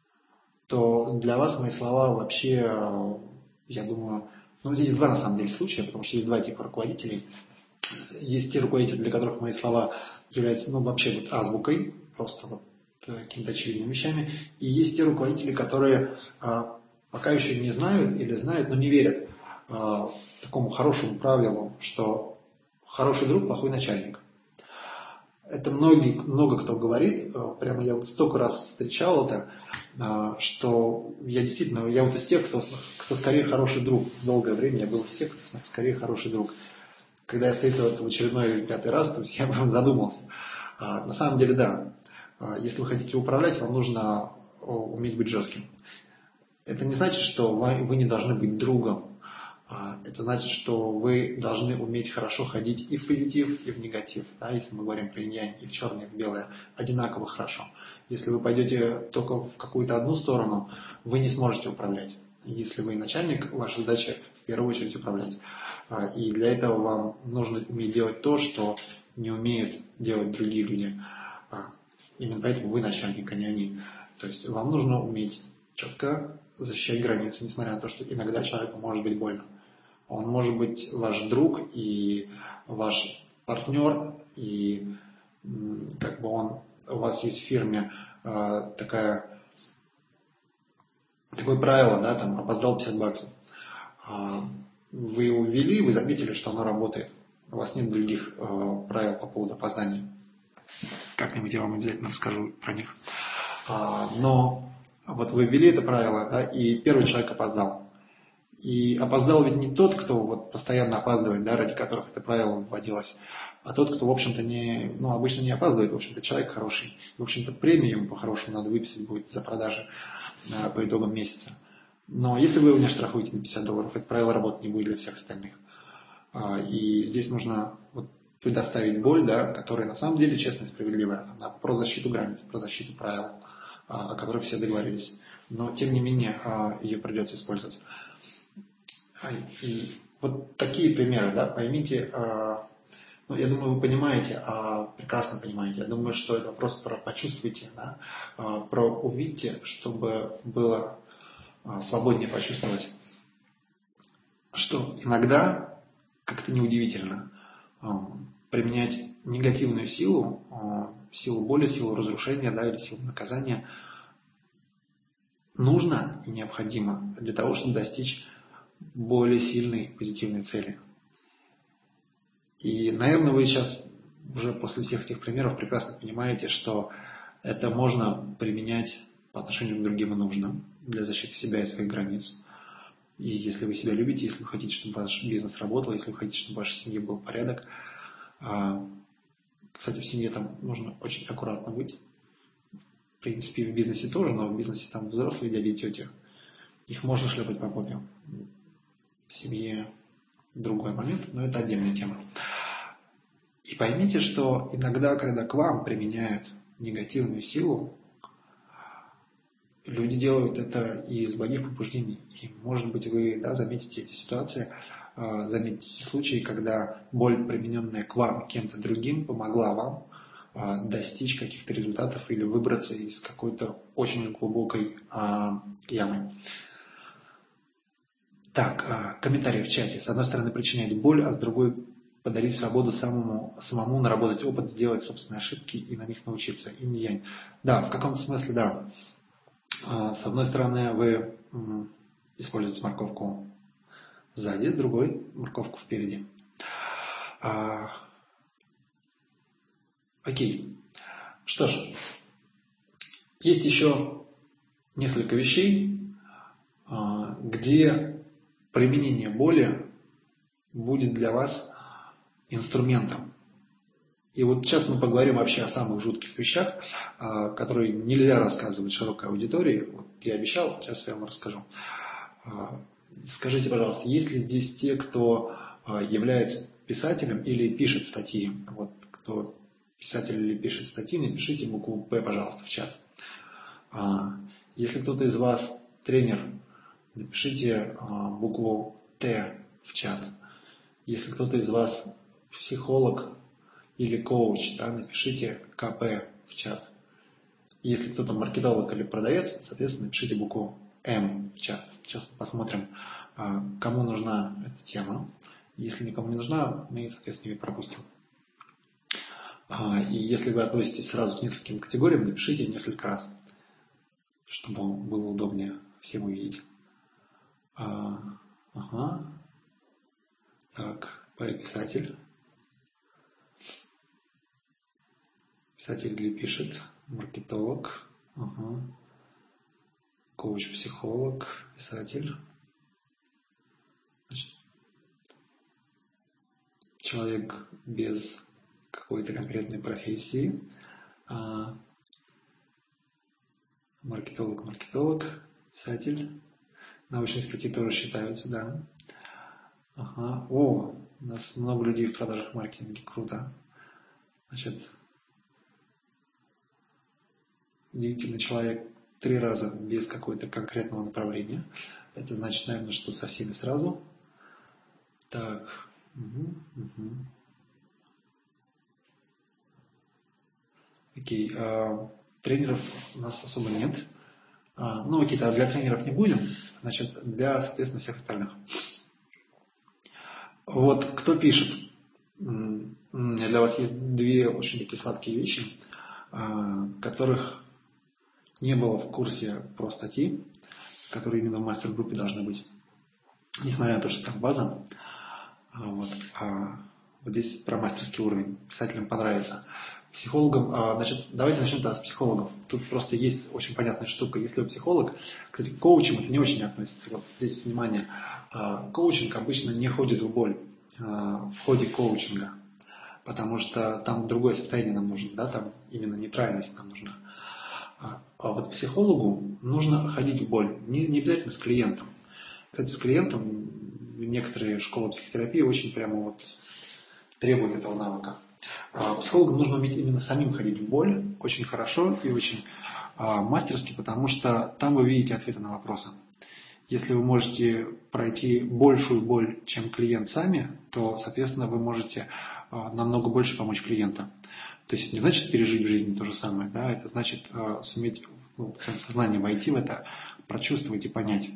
то для вас мои слова вообще, я думаю, здесь два на самом деле случая, потому что есть два типа руководителей. Есть те руководители, для которых мои слова являются вообще азбукой, просто какими-то очевидными вещами. И есть те руководители, которые пока еще не знают или знают, но не верят такому хорошему правилу, что хороший друг – плохой начальник. Это много кто говорит, прямо я столько раз встречал это, что я действительно, я из тех, кто скорее хороший друг. Долгое время я был из тех, кто скорее хороший друг. Когда я встретил это в очередной 5-й раз, то я прям задумался. На самом деле, да, если вы хотите управлять, вам нужно уметь быть жестким. Это не значит, что вы не должны быть другом. Это значит, что вы должны уметь хорошо ходить и в позитив, и в негатив. Если мы говорим про инь-янь, и в черное, и в белое, одинаково хорошо. Если вы пойдете только в какую-то одну сторону, вы не сможете управлять. Если вы начальник, ваша задача в первую очередь управлять. И для этого вам нужно уметь делать то, что не умеют делать другие люди. Именно поэтому вы начальник, а не они. То есть вам нужно уметь четко защищать границы, несмотря на то, что иногда человеку может быть больно. Он может быть ваш друг и ваш партнер, и у вас есть в фирме такое правило, опоздал $50. Вы его ввели, вы заметили, что оно работает. У вас нет других правил по поводу опозданий. Как-нибудь я вам обязательно расскажу про них. Но вы ввели это правило, и первый человек опоздал. И опоздал ведь не тот, кто постоянно опаздывает, ради которых это правило вводилось, А тот, кто, в общем-то, обычно не опаздывает, в общем-то, человек хороший. В общем-то, премию ему по-хорошему надо выписать будет за продажи по итогам месяца. Но если вы его не штрафуете на $50, это правило работы не будет для всех остальных. И здесь нужно предоставить боль, да, которая на самом деле честная и справедливая. Она про защиту границ, про защиту правил, о которых все договорились. Но, тем не менее, ее придется использовать. И вот такие примеры, да, поймите, я думаю, вы понимаете, прекрасно понимаете. Я думаю, что это вопрос про почувствуйте, да, про увидьте, чтобы было свободнее почувствовать, что иногда, как-то неудивительно, применять негативную силу, силу боли, силу разрушения, да, или силу наказания нужно и необходимо для того, чтобы достичь более сильной позитивной цели. И, наверное, вы сейчас уже после всех этих примеров прекрасно понимаете, что это можно применять по отношению к другим и нужно для защиты себя и своих границ. И если вы себя любите, если вы хотите, чтобы ваш бизнес работал, если вы хотите, чтобы в вашей семье был порядок. Кстати, в семье там нужно очень аккуратно быть. В принципе, в бизнесе тоже, но в бизнесе там взрослые дяди и тети. Их можно шлепать по попе. В семье другой момент, но это отдельная тема. И поймите, что иногда, когда к вам применяют негативную силу, люди делают это из благих побуждений. И, может быть, вы заметите эти ситуации, заметите случаи, когда боль, примененная к вам кем-то другим, помогла вам достичь каких-то результатов или выбраться из какой-то очень глубокой ямы. Так, комментарий в чате. С одной стороны, причинять боль, а с другой подарить свободу самому наработать опыт, сделать собственные ошибки и на них научиться. Инь-янь. Да, в каком-то смысле, да. С одной стороны, вы используете морковку сзади, с другой морковку впереди. Окей. Что ж, есть еще несколько вещей, где применение боли будет для вас инструментом. И вот сейчас мы поговорим вообще о самых жутких вещах, которые нельзя рассказывать широкой аудитории. Вот я обещал, сейчас я вам расскажу. Скажите, пожалуйста, есть ли здесь те, кто является писателем или пишет статьи? Вот кто писатель или пишет статьи, напишите букву «П», пожалуйста, в чат. Если кто-то из вас тренер, напишите букву «Т» в чат. Если кто-то из вас психолог или коуч, напишите КП в чат. Если кто-то маркетолог или продавец, соответственно, напишите букву М в чат. Сейчас посмотрим, кому нужна эта тема. Если никому не нужна, мы, соответственно, ее пропустим. И если вы относитесь сразу к нескольким категориям, напишите несколько раз, чтобы было удобнее всем увидеть. Так, писатель. Писатель или пишет, маркетолог, коуч-психолог, писатель. Значит, человек без какой-то конкретной профессии. Маркетолог, писатель. Научные статьи тоже считаются, да. О, у нас много людей в продажах, маркетинге, круто. Значит, удивительный человек 3 раза без какого-то конкретного направления. Это значит, наверное, что со всеми сразу. Так. Окей. Тренеров у нас особо нет. Окей, для тренеров не будем. Значит, для, соответственно, всех остальных. Вот кто пишет. Для вас есть 2 очень такие сладкие вещи, которых не было в курсе про статьи, которые именно в мастер-группе должны быть. Несмотря на то, что там база. Вот здесь про мастерский уровень. Писателям понравится. Психологам, значит, давайте начнем с психологов. Тут просто есть очень понятная штука. Если вы психолог, кстати, к коучам это не очень относится. Вот здесь внимание. Коучинг обычно не ходит в боль в ходе коучинга. потому что там другое состояние нам нужно, да, там именно нейтральность нам нужна. А вот психологу нужно ходить в боль, не обязательно с клиентом. Кстати, с клиентом некоторые школы психотерапии очень прямо вот требуют этого навыка. Психологам нужно уметь именно самим ходить в боль очень хорошо и очень мастерски, потому что там вы видите ответы на вопросы. Если вы можете пройти большую боль, чем клиент сами, то, соответственно, вы можете намного больше помочь клиенту. То есть это не значит пережить в жизни то же самое, да, это значит суметь своим сознанием войти в это, прочувствовать и понять.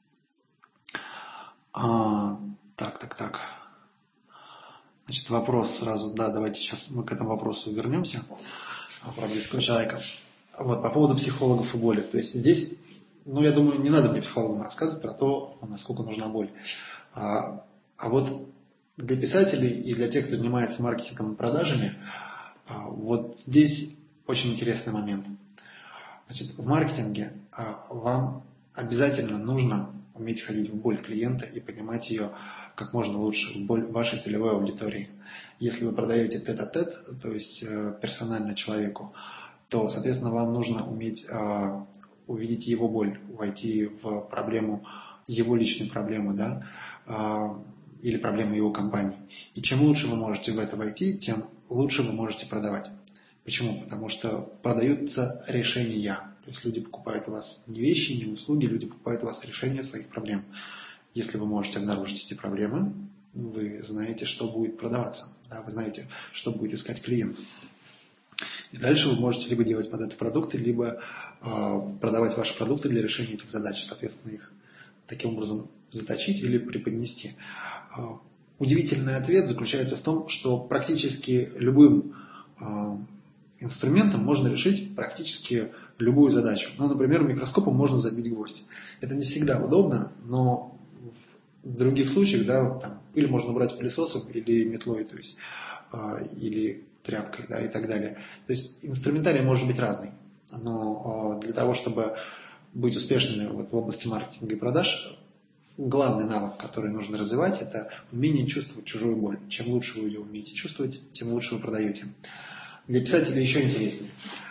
Так. Значит, вопрос сразу, да, давайте сейчас мы к этому вопросу вернемся, про близкого человека. Вот, по поводу психологов и боли. То есть здесь, я думаю, не надо мне психологам рассказывать про то, насколько нужна боль. А вот для писателей и для тех, кто занимается маркетингом и продажами, вот здесь очень интересный момент. Значит, в маркетинге вам обязательно нужно уметь ходить в боль клиента и понимать ее как можно лучше, в боль вашей целевой аудитории. Если вы продаете тет-а-тет, то есть персонально человеку, то, соответственно, вам нужно уметь увидеть его боль, войти в проблему, его личной проблемы, да, или проблемы его компании. И чем лучше вы можете в это войти, тем лучше вы можете продавать. Почему? Потому что продаются решения. То есть люди покупают у вас не вещи, не услуги, люди покупают у вас решения своих проблем. Если вы можете обнаружить эти проблемы, вы знаете, что будет продаваться. Да? Вы знаете, что будет искать клиент. И дальше вы можете либо делать под это продукты, либо продавать ваши продукты для решения этих задач. Соответственно, их таким образом заточить или преподнести. Удивительный ответ заключается в том, что практически любым инструментом можно решить практически любую задачу. Например, микроскопом можно забить гвоздь. Это не всегда удобно, но в других случаях, да, там, или можно брать пылесосом, или метлой, то есть, или тряпкой, да, и так далее. То есть инструментарий может быть разный. Но для того, чтобы быть успешными в области маркетинга и продаж, главный навык, который нужно развивать, это умение чувствовать чужую боль. Чем лучше вы ее умеете чувствовать, тем лучше вы продаете. Для писателя еще интереснее.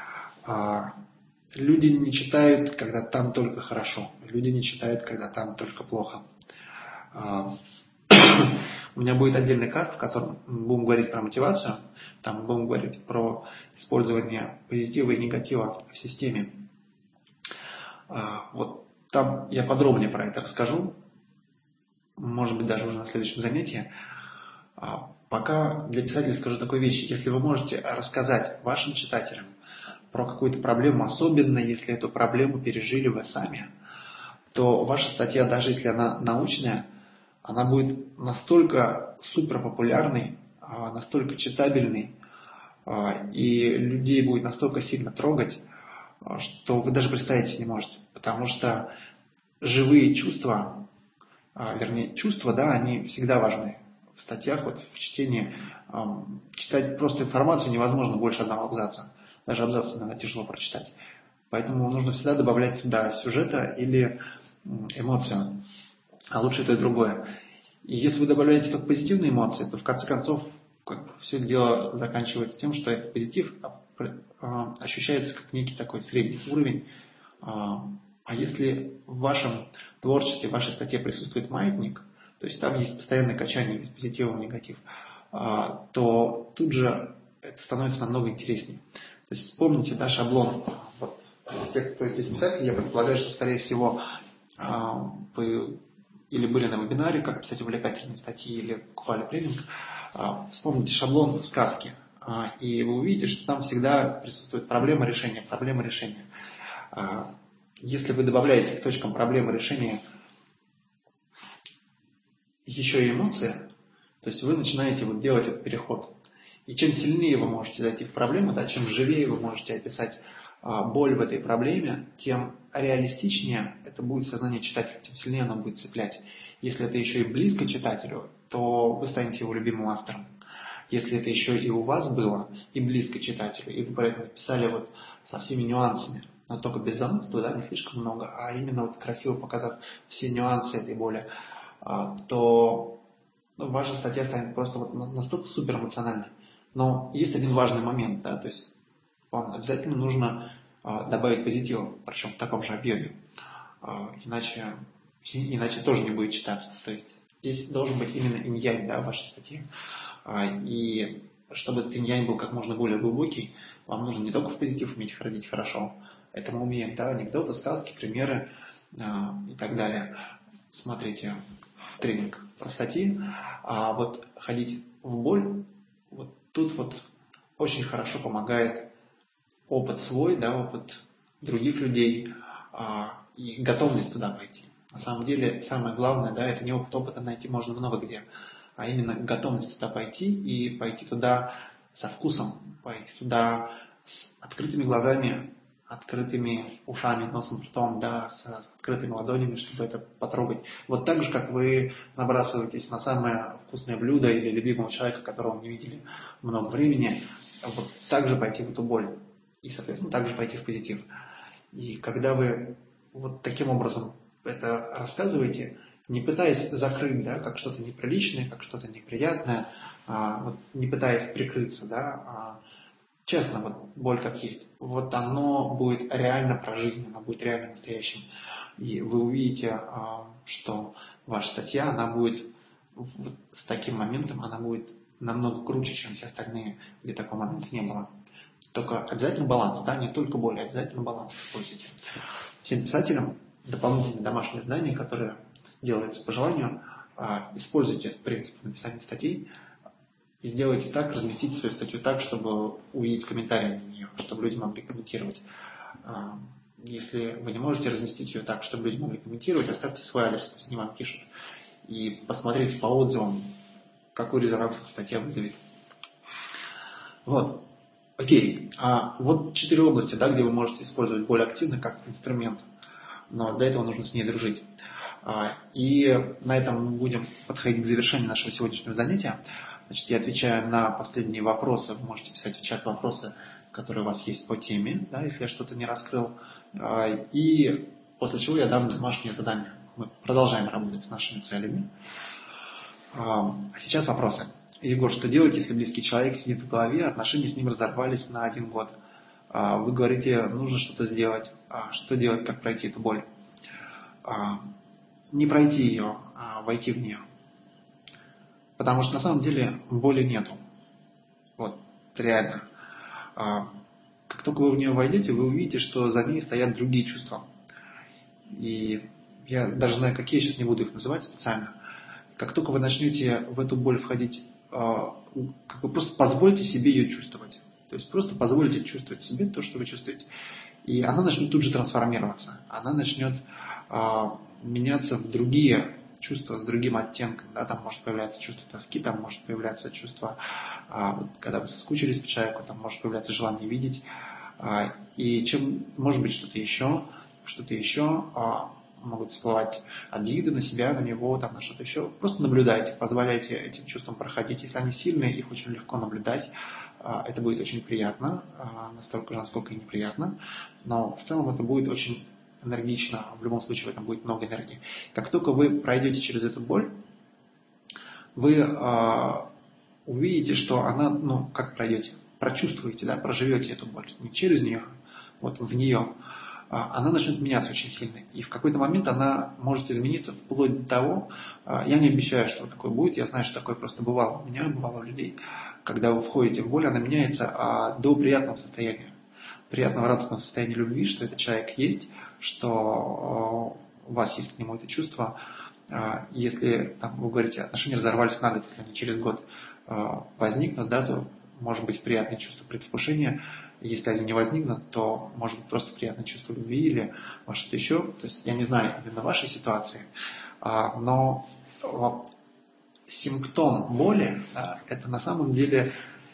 Люди не читают, когда там только хорошо. Люди не читают, когда там только плохо. У меня будет отдельный каст, в котором будем говорить про мотивацию. Там будем говорить про использование позитива и негатива в системе. Вот там я подробнее про это расскажу. Может быть, даже уже на следующем занятии. Пока для писателей скажу такую вещь. Если вы можете рассказать вашим читателям про какую-то проблему, особенно если эту проблему пережили вы сами, то ваша статья, даже если она научная, она будет настолько суперпопулярной, настолько читабельной, и людей будет настолько сильно трогать, что вы даже представить не можете. Потому что живые чувства, чувства, да, они всегда важны. В статьях, вот в чтении, читать просто информацию невозможно больше одного абзаца. Даже абзац иногда тяжело прочитать. Поэтому нужно всегда добавлять туда сюжета или эмоцию. А лучше и то, и другое. И если вы добавляете только позитивные эмоции, то в конце концов все это дело заканчивается тем, что этот позитив ощущается как некий такой средний уровень. А если в вашем творчестве, в вашей статье присутствует маятник, то есть там есть постоянное качание из позитива в негатив, то тут же это становится намного интереснее. То есть вспомните, да, шаблон. Вот, из тех, кто здесь писатель, я предполагаю, что, скорее всего, вы или были на вебинаре, как писать увлекательные статьи, или покупали тренинг. Вспомните шаблон сказки. И вы увидите, что там всегда присутствует проблема решения, проблема решения. Если вы добавляете к точкам проблемы решения еще и эмоции, то есть вы начинаете вот делать этот переход. И чем сильнее вы можете зайти в проблему, да, чем живее вы можете описать боль в этой проблеме, тем реалистичнее это будет сознание читателя, тем сильнее оно будет цеплять. Если это еще и близко читателю, то вы станете его любимым автором. Если это еще и у вас было, и близко читателю, и вы про это написали вот со всеми нюансами, но только без занудства, да, не слишком много, а именно вот красиво показав все нюансы этой боли, то ваша статья станет просто вот настолько суперэмоциональной, Но есть один важный момент, да, то есть вам обязательно нужно добавить позитива, причем в таком же объеме. Иначе тоже не будет читаться. То есть здесь должен быть именно инь-янь, да, в вашей статье. И чтобы этот инь-янь был как можно более глубокий, вам нужно не только в позитив уметь ходить хорошо, это мы умеем, да, анекдоты, сказки, примеры и так далее. Смотрите тренинг про статьи. А вот ходить в боль, вот тут вот очень хорошо помогает опыт свой, да, опыт других людей и готовность туда пойти. На самом деле, самое главное, да, это не опыта найти можно много где, а именно готовность туда пойти и пойти туда со вкусом, пойти туда с открытыми глазами, открытыми ушами, носом, ртом, да, с открытыми ладонями, чтобы это потрогать. Вот так же, как вы набрасываетесь на самое вкусное блюдо или любимого человека, которого не видели много времени, вот так же пойти в эту боль. И, соответственно, также пойти в позитив. И когда вы вот таким образом это рассказываете, не пытаясь закрыть, да, как что-то неприличное, как что-то неприятное, вот не пытаясь прикрыться, да, честно, вот боль как есть, вот оно будет реально про жизнь, оно будет реально настоящим. И вы увидите, что ваша статья, она будет вот с таким моментом, она будет намного круче, чем все остальные, где такого момента не было. Только обязательно баланс, да, не только боль, а обязательно баланс используйте. Всем писателям дополнительные домашние задания, которые делаются по желанию, используйте этот принцип написания статей и сделайте так, разместите свою статью так, чтобы увидеть комментарии на нее, чтобы люди могли комментировать. Если вы не можете разместить ее так, чтобы люди могли комментировать, оставьте свой адрес, пусть они вам пишут. И посмотрите по отзывам, какой резонанс эта статья вызовет. Вот. Окей. Вот 4 области, да, где вы можете использовать более активно как инструмент. Но для этого нужно с ней дружить. И на этом мы будем подходить к завершению нашего сегодняшнего занятия. Значит, я отвечаю на последние вопросы. Вы можете писать в чат вопросы, которые у вас есть по теме, да, если я что-то не раскрыл. И после чего я дам домашнее задание. Мы продолжаем работать с нашими целями. А сейчас вопросы. Егор, что делать, если близкий человек сидит в голове, отношения с ним разорвались на 1 год? Вы говорите, нужно что-то сделать. Что делать, как пройти эту боль? Не пройти ее, а войти в нее. Потому что на самом деле боли нету. Вот, реально. Как только вы в нее войдете, вы увидите, что за ней стоят другие чувства. И я даже знаю, какие, я сейчас не буду их называть специально. Как только вы начнете в эту боль входить, как вы просто позвольте себе ее чувствовать. То есть просто позвольте чувствовать себе то, что вы чувствуете. И она начнет тут же трансформироваться. Она начнет меняться в другие чувства с другим оттенком. Да? Там может появляться чувство тоски, там может появляться чувство, когда вы соскучились по человеку, там может появляться желание видеть. И чем может быть что-то еще, могут всплывать обиды на себя, на него, там, на что-то еще. Просто наблюдайте, позволяйте этим чувствам проходить. Если они сильные, их очень легко наблюдать. Это будет очень приятно, настолько же, насколько и неприятно. Но в целом это будет очень энергично. В любом случае в этом будет много энергии. Как только вы пройдете через эту боль, вы увидите, что она, как пройдете, прочувствуете, да, проживете эту боль. Не через нее, вот в нее. Она начнет меняться очень сильно. И в какой-то момент она может измениться вплоть до того, я не обещаю, что такое будет, я знаю, что такое просто бывало у меня, бывало у людей. Когда вы входите в боль, она меняется до приятного состояния. Приятного, радостного состояния любви, что этот человек есть, что у вас есть к нему это чувство. Если вы говорите, отношения разорвались на год, если они через год возникнут, да, то может быть приятное чувство предвкушения. Если они не возникнут, то может быть просто приятное чувство любви или что-то еще. То есть я не знаю именно вашей ситуации, но симптом боли, да, это на самом деле...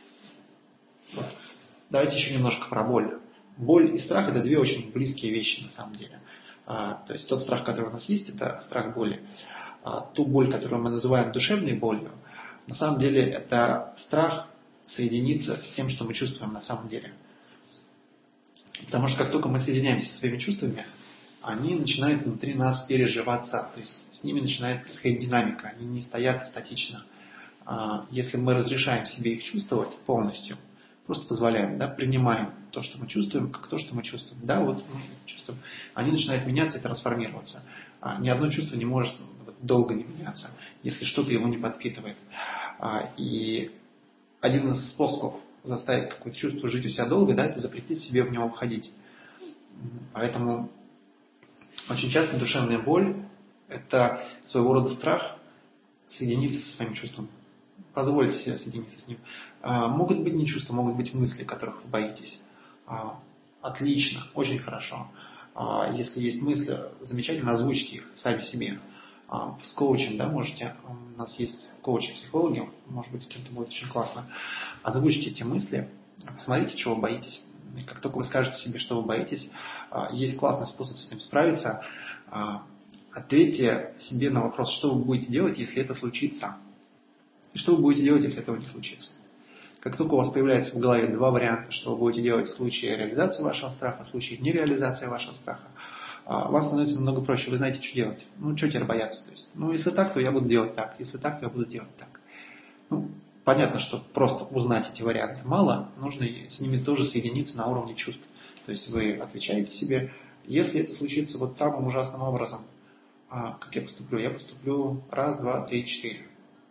Давайте еще немножко про боль. Боль и страх – это 2 очень близкие вещи на самом деле. То есть тот страх, который у нас есть, это страх боли. Ту боль, которую мы называем душевной болью, на самом деле это страх соединиться с тем, что мы чувствуем на самом деле. Потому что как только мы соединяемся со своими чувствами, они начинают внутри нас переживаться, то есть с ними начинает происходить динамика, они не стоят статично. Если мы разрешаем себе их чувствовать полностью, просто позволяем, да, принимаем то, что мы чувствуем, как то, что мы чувствуем. Да, вот мы чувствуем, они начинают меняться и трансформироваться. Ни одно чувство не может долго не меняться, если что-то его не подпитывает. И один из способов заставить какое-то чувство жить у себя долго, да, это запретить себе в него входить. Поэтому очень часто душевная боль – это своего рода страх соединиться со своим чувством. Позвольте себе соединиться с ним. Могут быть не чувства, могут быть мысли, которых вы боитесь. Отлично, очень хорошо. Если есть мысли, замечательно, озвучьте их сами себе. С коучем, да, можете, у нас есть коучи-психологи, может быть, с кем-то будет очень классно. Озвучьте эти мысли, посмотрите, чего вы боитесь. И как только вы скажете себе, что вы боитесь, есть классный способ с этим справиться. Ответьте себе на вопрос, что вы будете делать, если это случится. И что вы будете делать, если этого не случится. Как только у вас появляется в голове два варианта, что вы будете делать в случае реализации вашего страха, в случае нереализации вашего страха, вам становится намного проще, вы знаете, что делать. Ну, что теперь бояться? То есть, если так, то я буду делать так, если так, то я буду делать так. Понятно, что просто узнать эти варианты мало, нужно с ними тоже соединиться на уровне чувств. То есть вы отвечаете себе, если это случится вот самым ужасным образом, как я поступлю? Я поступлю раз, два, три, четыре.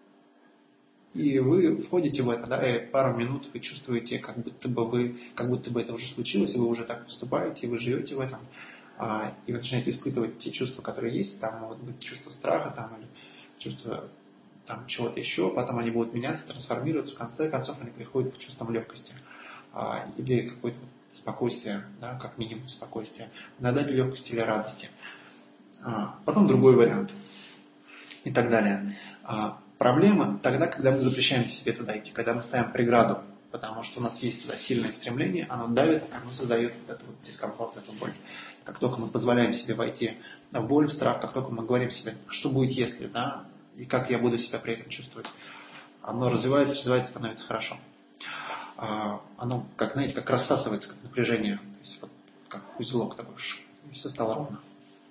И вы входите в это, да, и пару минут вы чувствуете, как будто бы это уже случилось, и вы уже так поступаете, и вы живете в этом. И вы начинаете испытывать те чувства, которые есть, там могут быть чувства страха, там, или чувства чего-то еще, потом они будут меняться, трансформироваться, в конце концов они приходят к чувствам легкости или какое-то спокойствие, да, как минимум спокойствие, иногда легкости или радости. Потом другой вариант и так далее. Проблема тогда, когда мы запрещаем себе туда идти, когда мы ставим преграду, потому что у нас есть туда сильное стремление, оно давит, оно создает вот этот вот дискомфорт, эту боль. Как только мы позволяем себе войти в боль, в страх, как только мы говорим себе, что будет если, да, и как я буду себя при этом чувствовать, оно развивается, становится хорошо. Оно, как, знаете, как рассасывается, как напряжение, то есть вот как узелок такой, и все стало ровно.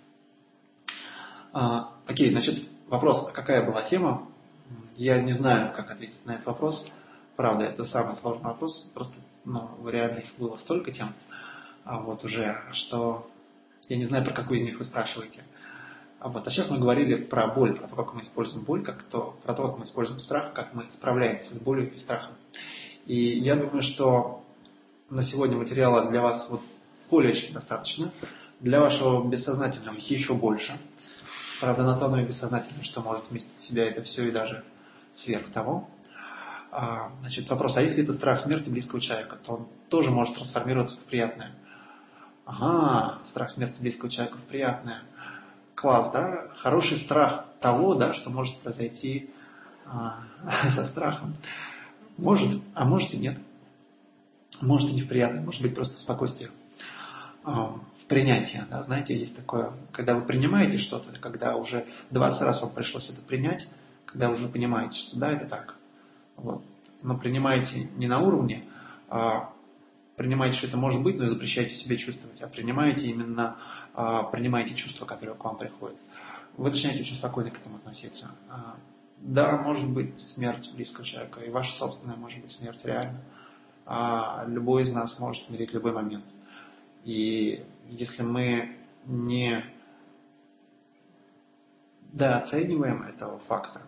Окей, значит, вопрос, какая была тема? Я не знаю, как ответить на этот вопрос. Правда, это самый сложный вопрос. Просто, реально их было столько тем, уже, что я не знаю, про какую из них вы спрашиваете. А сейчас мы говорили про боль, про то, как мы используем боль, про то, как мы используем страх, как мы справляемся с болью и страхом. И я думаю, что на сегодня материала для вас более чем достаточно. Для вашего бессознательного еще больше. Правда, на то оно и бессознательное, что может вместить в себя это все и даже сверх того. Значит, вопрос, если это страх смерти близкого человека, то он тоже может трансформироваться в приятное. Страх смерти близкого человека в приятное. Класс, да? Хороший страх того, да, что может произойти со страхом. Может, а может и нет. Может и не в приятное, может быть просто спокойствие. В принятии, да, знаете, есть такое, когда вы принимаете что-то, когда уже 20 раз вам пришлось это принять, когда вы уже понимаете, что да, это так. Но принимаете не на уровне, принимаете, что это может быть, но и запрещаете себе чувствовать, а принимаете именно принимаете чувства, которые к вам приходят. Вы начинаете очень спокойно к этому относиться. Да, может быть смерть близкого человека, и ваша собственная может быть смерть реально. Любой из нас может умереть в любой момент. И если мы не дооцениваем этого факта,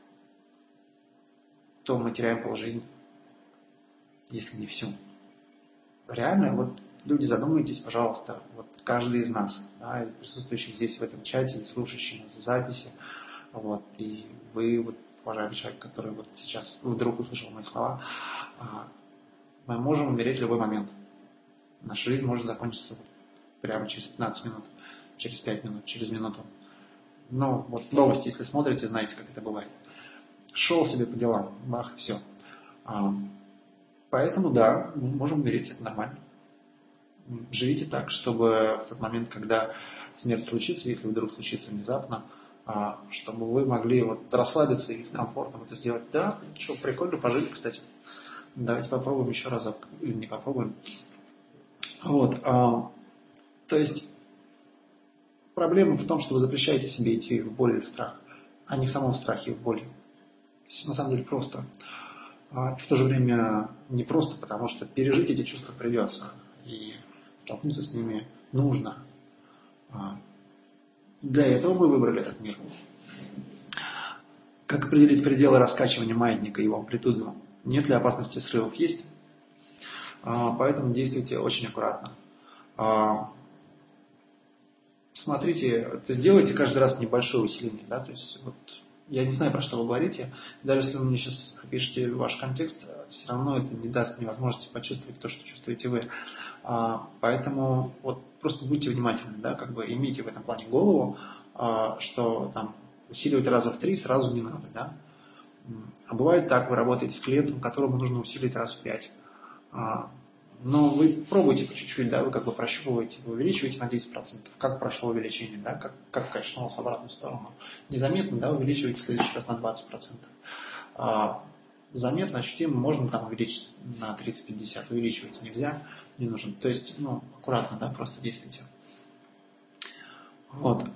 то мы теряем полжизни, если не всю. Реально, люди, задумайтесь, пожалуйста, каждый из нас, да, присутствующих здесь в этом чате, и слушающий нас в записи, и вы, уважаемый человек, который сейчас вдруг услышал мои слова, мы можем умереть в любой момент. Наша жизнь может закончиться прямо через 15 минут, через 5 минут, через минуту. Новости, если смотрите, знаете, как это бывает. Шел себе по делам, бах, все. Поэтому, да, мы можем умереть, это нормально. Живите так, чтобы в тот момент, когда смерть случится, если вдруг случится внезапно, чтобы вы могли расслабиться и с комфортом это сделать. Да, что, прикольно пожили, кстати. Давайте попробуем еще разок. Или не попробуем. То есть проблема в том, что вы запрещаете себе идти в боль или в страх, а не в самом страхе и в боли. Все на самом деле просто. В то же время не просто, потому что пережить эти чувства придется. И столкнуться с ними нужно. Для этого мы выбрали этот мир. Как определить пределы раскачивания маятника и его амплитуду? Нет ли опасности срывов? Есть. Поэтому действуйте очень аккуратно. Смотрите, делайте каждый раз небольшое усиление. Да? То есть, вот, я не знаю, про что вы говорите. Даже если вы мне сейчас опишете ваш контекст, все равно это не даст мне возможности почувствовать то, что чувствуете вы. Поэтому вот, просто будьте внимательны, да? Как бы имейте в этом плане голову, что там усиливать раза в 3 сразу не надо. Да? А бывает так, вы работаете с клиентом, которому нужно усилить раз в 5. Но вы пробуйте по чуть-чуть, да, вы как бы прощупываете, вы увеличиваете на 10%. Как прошло увеличение, да, как качнулось в обратную сторону. Незаметно, да, увеличиваете в следующий раз на 20%. Заметно, ощутимо, можно там увеличить на 30-50%. Увеличивать нельзя, не нужно. То есть, аккуратно, да, просто действуйте. Вот.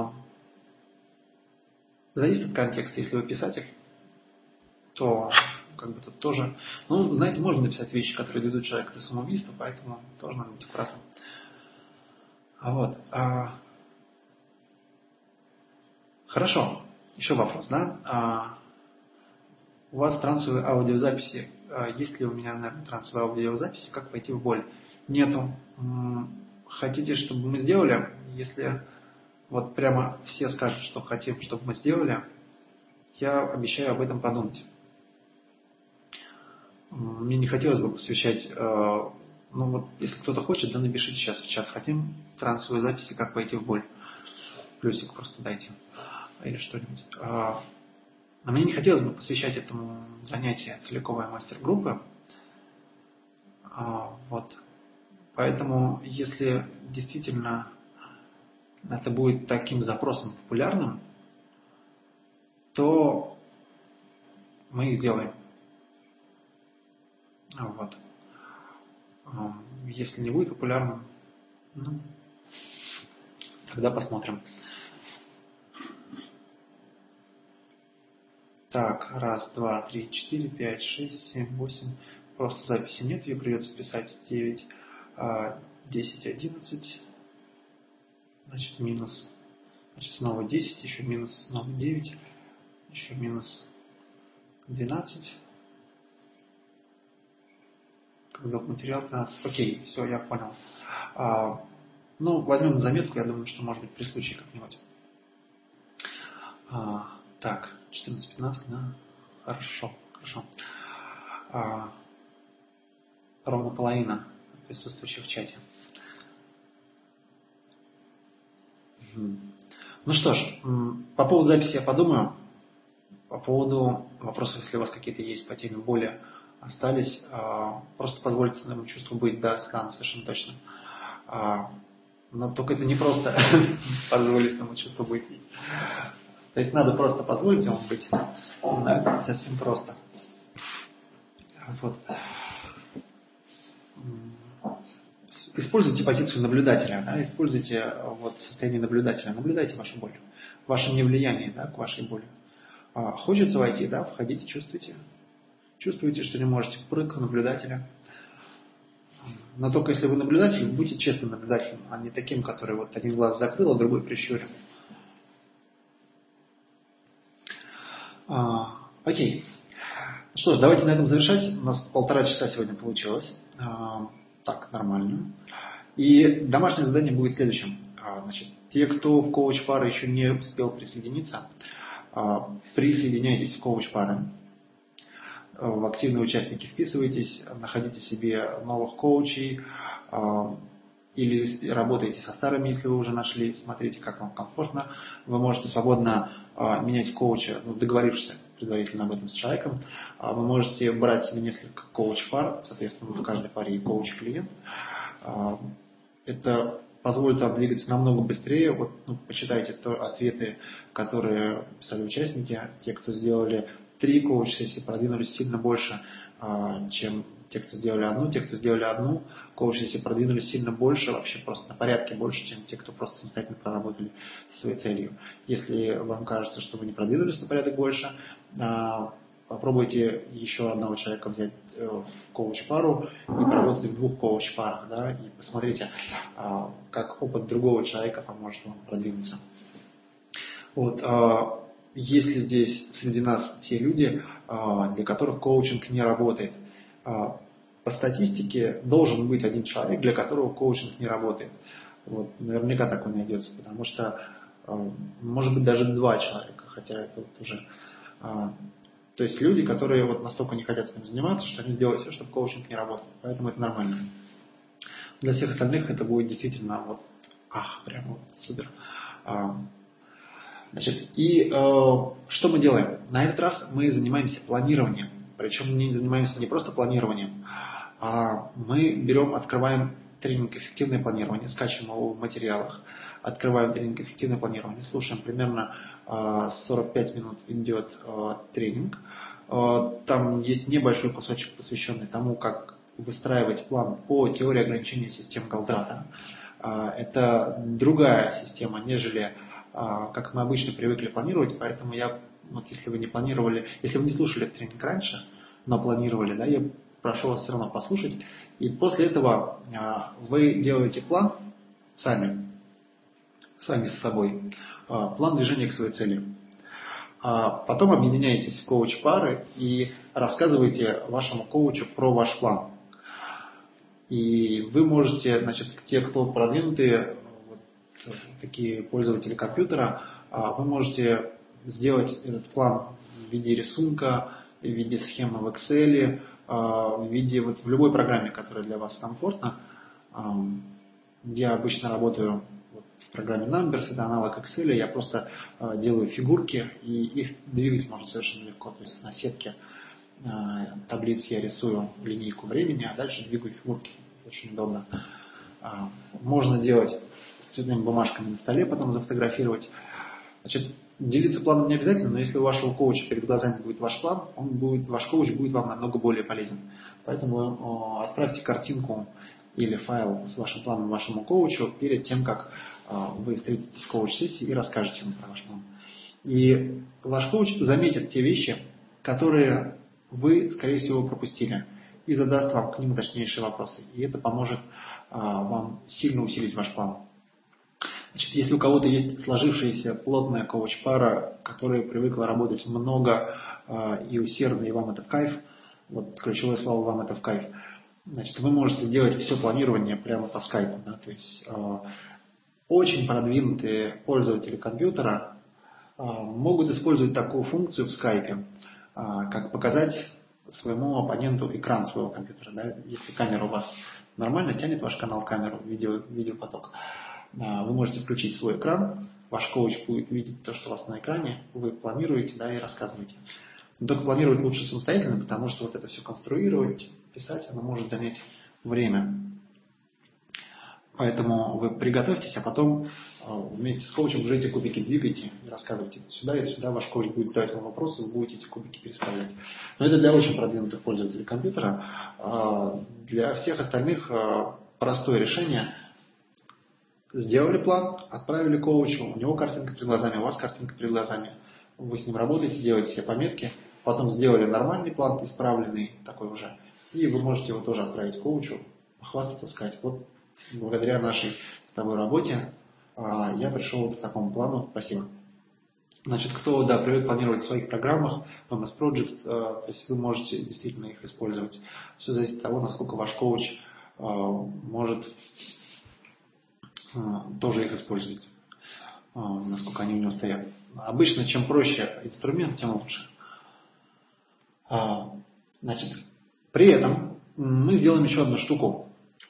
Зависит от контекста. Если вы писатель, то как бы тут тоже, знаете, можно написать вещи, которые ведут человека до самоубийства, поэтому тоже надо быть аккуратным. Хорошо. Еще вопрос, да? У вас трансовые аудиозаписи. Есть ли у меня, наверное, трансовые аудиозаписи? Как пойти в боль? Нету. Хотите, чтобы мы сделали? Если вот прямо все скажут, что хотим, чтобы мы сделали, я обещаю об этом подумать. Мне не хотелось бы посвящать, если кто-то хочет, да напишите сейчас в чат. Хотим трансовые записи, как пойти в боль. Плюсик просто дайте. Или что-нибудь. Но мне не хотелось бы посвящать этому занятию целиковой мастер-группы. Вот. Поэтому, если действительно это будет таким запросом популярным, то мы их сделаем. Вот. Если не будет популярным, тогда посмотрим. Так, 1, 2, 3, 4, 5, 6, 7, 8. Просто записи нет, ее придется писать 9, 10, 11. Значит, минус. Значит, снова 10, еще минус, снова 9, еще минус 12. Когда материал 15. Окей, все, я понял. Возьмем на заметку, я думаю, что может быть при случае как-нибудь. Так, 14-15, да? Хорошо. Ровно половина присутствующих в чате. Ну что ж, по поводу записи я подумаю. По поводу вопросов, если у вас какие-то есть по теме боли, остались, просто позвольте этому чувству быть, да, Светлана, совершенно точно. Но только это не просто позволить этому чувству быть. То есть надо просто позволить ему быть. Да, совсем просто. Вот. Используйте позицию наблюдателя, да, используйте состояние наблюдателя. Наблюдайте вашу боль, ваше невлияние, да, к вашей боли. Хочется войти, да, входите, чувствуйте. Чувствуете, что не можете, прыг наблюдателя. Но только если вы наблюдатель, будьте честным наблюдателем, а не таким, который вот один глаз закрыл, а другой прищурил. Окей. Что ж, давайте на этом завершать. У нас 1,5 часа сегодня получилось. Так, нормально. И домашнее задание будет следующим. Значит, те, кто в коуч-пары еще не успел присоединиться, присоединяйтесь в коуч-пары. В активные участники вписывайтесь, находите себе новых коучей или работаете со старыми, если вы уже нашли, смотрите, как вам комфортно. Вы можете свободно менять коуча, договорившись предварительно об этом с человеком. Вы можете брать себе несколько коуч-пар, соответственно, в каждой паре и коуч-клиент. Это позволит вам двигаться намного быстрее. Почитайте ответы, которые писали участники, те, кто сделали 3 коуч-сессии, продвинулись сильно больше, чем те, кто сделали одну. Коуч-сессии продвинулись сильно больше, вообще просто на порядке больше, чем те, кто просто самостоятельно проработали со своей целью. Если вам кажется, что вы не продвинулись на порядок больше, попробуйте еще одного человека взять в коуч-пару и поработать в 2 коуч-парах, да, и посмотрите, как опыт другого человека поможет вам продвинуться. Вот, есть ли здесь среди нас те люди, для которых коучинг не работает? По статистике должен быть один человек, для которого коучинг не работает. Вот, наверняка такой найдется, потому что может быть даже 2 человека, хотя это вот уже... То есть люди, которые вот настолько не хотят этим заниматься, что они сделают все, чтобы коучинг не работал. Поэтому это нормально. Для всех остальных это будет действительно вот, прям вот супер. Значит, и что мы делаем? На этот раз мы занимаемся планированием. Причем не занимаемся не просто планированием, а мы открываем тренинг «Эффективное планирование», скачиваем его в материалах, открываем тренинг «Эффективное планирование», слушаем примерно 45 минут идет тренинг. Там есть небольшой кусочек, посвященный тому, как выстраивать план по теории ограничения систем Голдрата. Это другая система, нежели как мы обычно привыкли планировать, поэтому если вы не планировали, если вы не слушали этот тренинг раньше, но планировали, да, я прошу вас все равно послушать, и после этого вы делаете план сами с собой, план движения к своей цели. Потом объединяетесь в коуч-пары и рассказываете вашему коучу про ваш план. И вы можете, значит, те, кто продвинутые, такие пользователи компьютера, вы можете сделать этот план в виде рисунка, в виде схемы в Excel, в виде в любой программе, которая для вас комфортна. Я обычно работаю в программе Numbers, это аналог Excel, я просто делаю фигурки, и их двигать можно совершенно легко. То есть на сетке таблиц я рисую линейку времени, а дальше двигаю фигурки. Очень удобно. Можно делать с цветными бумажками на столе, потом зафотографировать. Значит, делиться планом не обязательно, но если у вашего коуча перед глазами будет ваш план, ваш коуч будет вам намного более полезен. Поэтому отправьте картинку или файл с вашим планом вашему коучу перед тем, как вы встретитесь в коуч-сессии и расскажете ему про ваш план. И ваш коуч заметит те вещи, которые вы, скорее всего, пропустили, и задаст вам к ним точнейшие вопросы. И это поможет вам сильно усилить ваш план. Значит, если у кого-то есть сложившаяся плотная коуч-пара, которая привыкла работать много и усердно, и вам это в кайф, вот ключевое слово «вам это в кайф», значит, вы можете сделать все планирование прямо по скайпу. Да? То есть очень продвинутые пользователи компьютера могут использовать такую функцию в скайпе, как показать своему оппоненту экран своего компьютера. Да? Если камера у вас нормально тянет ваш канал камеру, видеопоток, вы можете включить свой экран, ваш коуч будет видеть то, что у вас на экране, вы планируете, да, и рассказываете. Но только планировать лучше самостоятельно, потому что вот это все конструировать, писать, оно может занять время. Поэтому вы приготовьтесь, а потом вместе с коучем уже эти кубики двигайте и рассказывайте это сюда, ваш коуч будет задавать вам вопросы, вы будете эти кубики переставлять. Но это для очень продвинутых пользователей компьютера. Для всех остальных простое решение. Сделали план, отправили коучу, у него картинка перед глазами, у вас картинка перед глазами. Вы с ним работаете, делаете себе пометки, потом сделали нормальный план, исправленный такой уже, и вы можете его тоже отправить коучу, похвастаться, сказать, вот благодаря нашей с тобой работе я пришел вот к такому плану, спасибо. Значит, кто привык планировать в своих программах, в MS Project, то есть вы можете действительно их использовать. Все зависит от того, насколько ваш коуч может тоже их использовать, насколько они у него стоят. Обычно, чем проще инструмент, тем лучше. Значит, при этом мы сделаем еще одну штуку.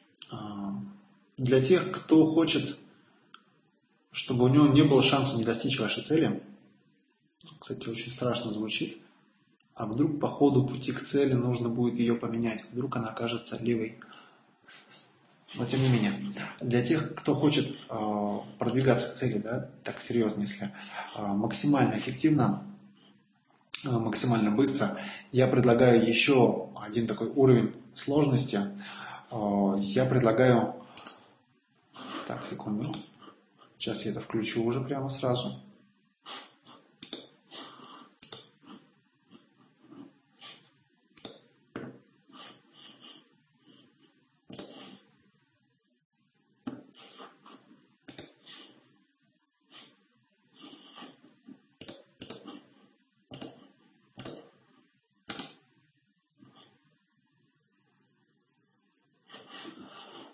Для тех, кто хочет, чтобы у него не было шанса не достичь вашей цели, кстати, очень страшно звучит, а вдруг по ходу пути к цели нужно будет ее поменять, вдруг она окажется левой. Но тем не менее, для тех, кто хочет продвигаться к цели, да, так серьезно, если максимально эффективно, максимально быстро, я предлагаю еще один такой уровень сложности. Я предлагаю... Так, секунду. Сейчас я это включу уже прямо сразу.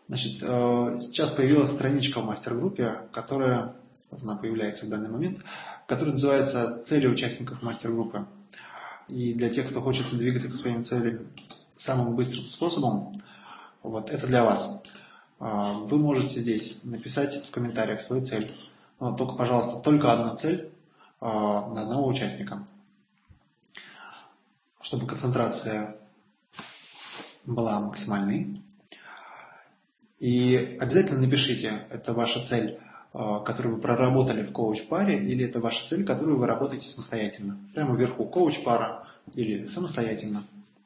Значит, сейчас появилась страничка в мастер-группе, которая, вот она появляется в данный момент, которая называется «Цели участников мастер-группы». И для тех, кто хочет двигаться к своим целям самым быстрым способом, вот это для вас. Вы можете здесь написать в комментариях свою цель. Но только, пожалуйста, только одну цель на одного участника, чтобы концентрация была максимальной. И обязательно напишите, это ваша цель, которую вы проработали в коуч-паре, или это ваша цель, которую вы работаете самостоятельно. Прямо вверху коуч-пара или самостоятельно.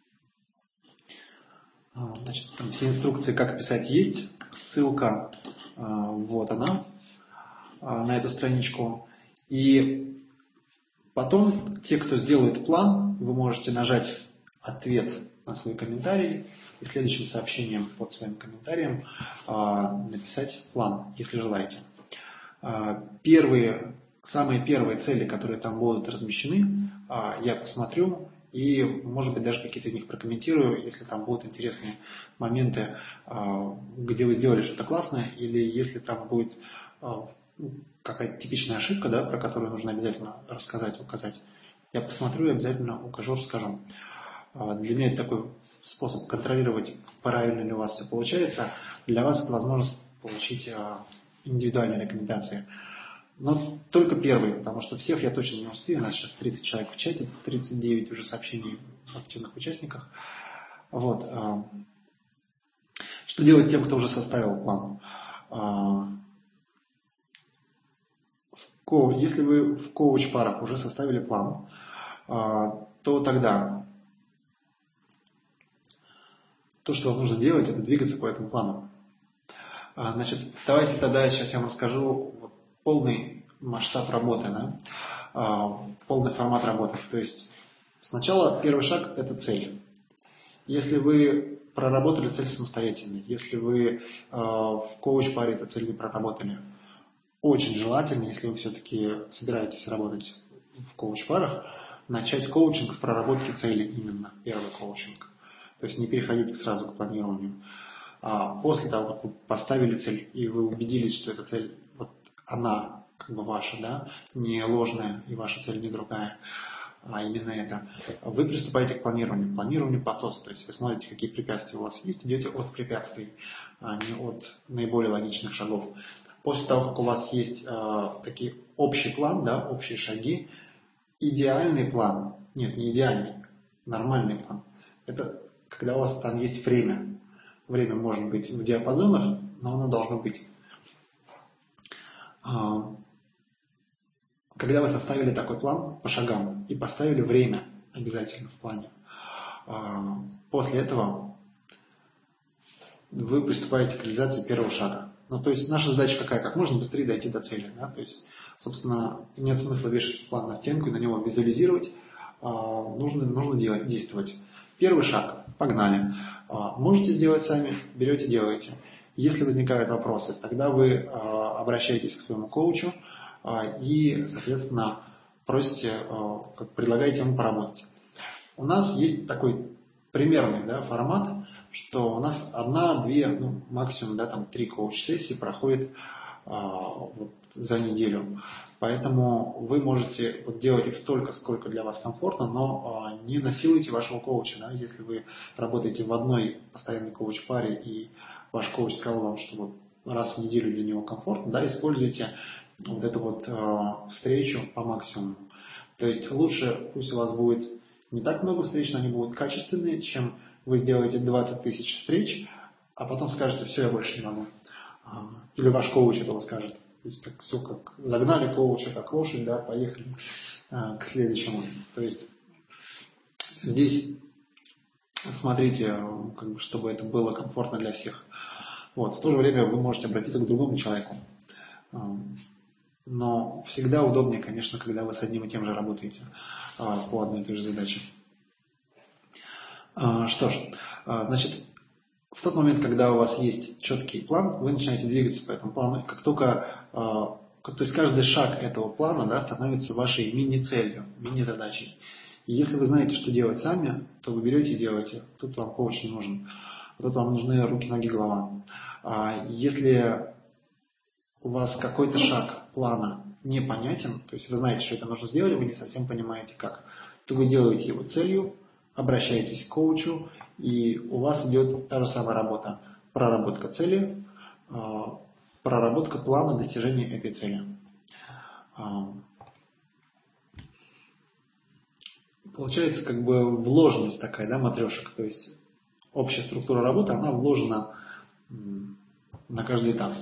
Значит, там все инструкции, как писать, есть. Ссылка, вот она, на эту страничку. И потом, те, кто сделает план, вы можете нажать «Ответ» на свой комментарий и следующим сообщением под своим комментарием написать план, если желаете. Самые первые цели, которые там будут размещены, я посмотрю и, может быть, даже какие-то из них прокомментирую, если там будут интересные моменты, где вы сделали что-то классное, или если там будет какая-то типичная ошибка, да, про которую нужно обязательно рассказать, указать. Я посмотрю и обязательно укажу, расскажу. Для меня это такой способ контролировать, правильно ли у вас все получается. Для вас это возможность получить индивидуальные рекомендации. Но только первый, потому что всех я точно не успею. У нас сейчас 30 человек в чате, 39 уже сообщений в активных участниках. Вот. Что делать тем, кто уже составил план? Если вы в коуч-парах уже составили план, то тогда то, что вам нужно делать, это двигаться по этому плану. Значит, давайте тогда сейчас я вам расскажу полный масштаб работы, да? Полный формат работы. То есть сначала первый шаг – это цель. Если вы проработали цель самостоятельно, если вы в коуч-паре эту цель не проработали, очень желательно, если вы все-таки собираетесь работать в коуч-парах, начать коучинг с проработки цели именно, первый коучинг. То есть не переходите сразу к планированию. А после того, как вы поставили цель, и вы убедились, что эта цель, вот она как бы ваша, да, не ложная, и ваша цель не другая, а именно это, вы приступаете к планированию. Планированию потока. То есть вы смотрите, какие препятствия у вас есть, идете от препятствий, а не от наиболее логичных шагов. После того, как у вас есть такой общий план, да, общие шаги, идеальный план, нет, не идеальный, нормальный план, это когда у вас там есть время. Время может быть в диапазонах, но оно должно быть. Когда вы составили такой план по шагам и поставили время обязательно в плане, после этого вы приступаете к реализации первого шага. Ну, то есть наша задача какая? Как можно быстрее дойти до цели. Да? То есть, собственно, нет смысла вешать план на стенку и на него визуализировать. Нужно действовать. Первый шаг. Погнали. Можете сделать сами, берете, делаете. Если возникают вопросы, тогда вы обращаетесь к своему коучу и, соответственно, просите, предлагаете ему поработать. У нас есть такой примерный, да, формат, что у нас 1-2, максимум, да, там 3 коуч-сессии проходит за неделю. Поэтому вы можете делать их столько, сколько для вас комфортно, но не насилуйте вашего коуча. Да? Если вы работаете в одной постоянной коуч-паре и ваш коуч сказал вам, что раз в неделю для него комфортно, да, используйте эту встречу по максимуму. То есть лучше пусть у вас будет не так много встреч, но они будут качественные, чем вы сделаете 20 тысяч встреч, а потом скажете: все, я больше не могу. Или ваш коуч этого скажет. То есть так все, как загнали коуча, как лошадь, да, поехали к следующему. То есть здесь смотрите, чтобы это было комфортно для всех. В то же время вы можете обратиться к другому человеку. Но всегда удобнее, конечно, когда вы с одним и тем же работаете по одной и той же задаче. Что ж, значит, в тот момент, когда у вас есть четкий план, вы начинаете двигаться по этому плану. Как только, то есть каждый шаг этого плана, да, становится вашей мини-целью, мини-задачей. И если вы знаете, что делать сами, то вы берете и делаете. Тут вам коуч не нужен. вот тут вам нужны руки, ноги, голова. Если у вас какой-то шаг плана непонятен, то есть вы знаете, что это нужно сделать, вы не совсем понимаете как, то вы делаете его целью, обращаетесь к коучу, и у вас идет та же самая работа. Проработка цели, проработка плана достижения этой цели. Получается как бы вложенность такая, да, матрешек, то есть общая структура работы, она вложена на каждый этап.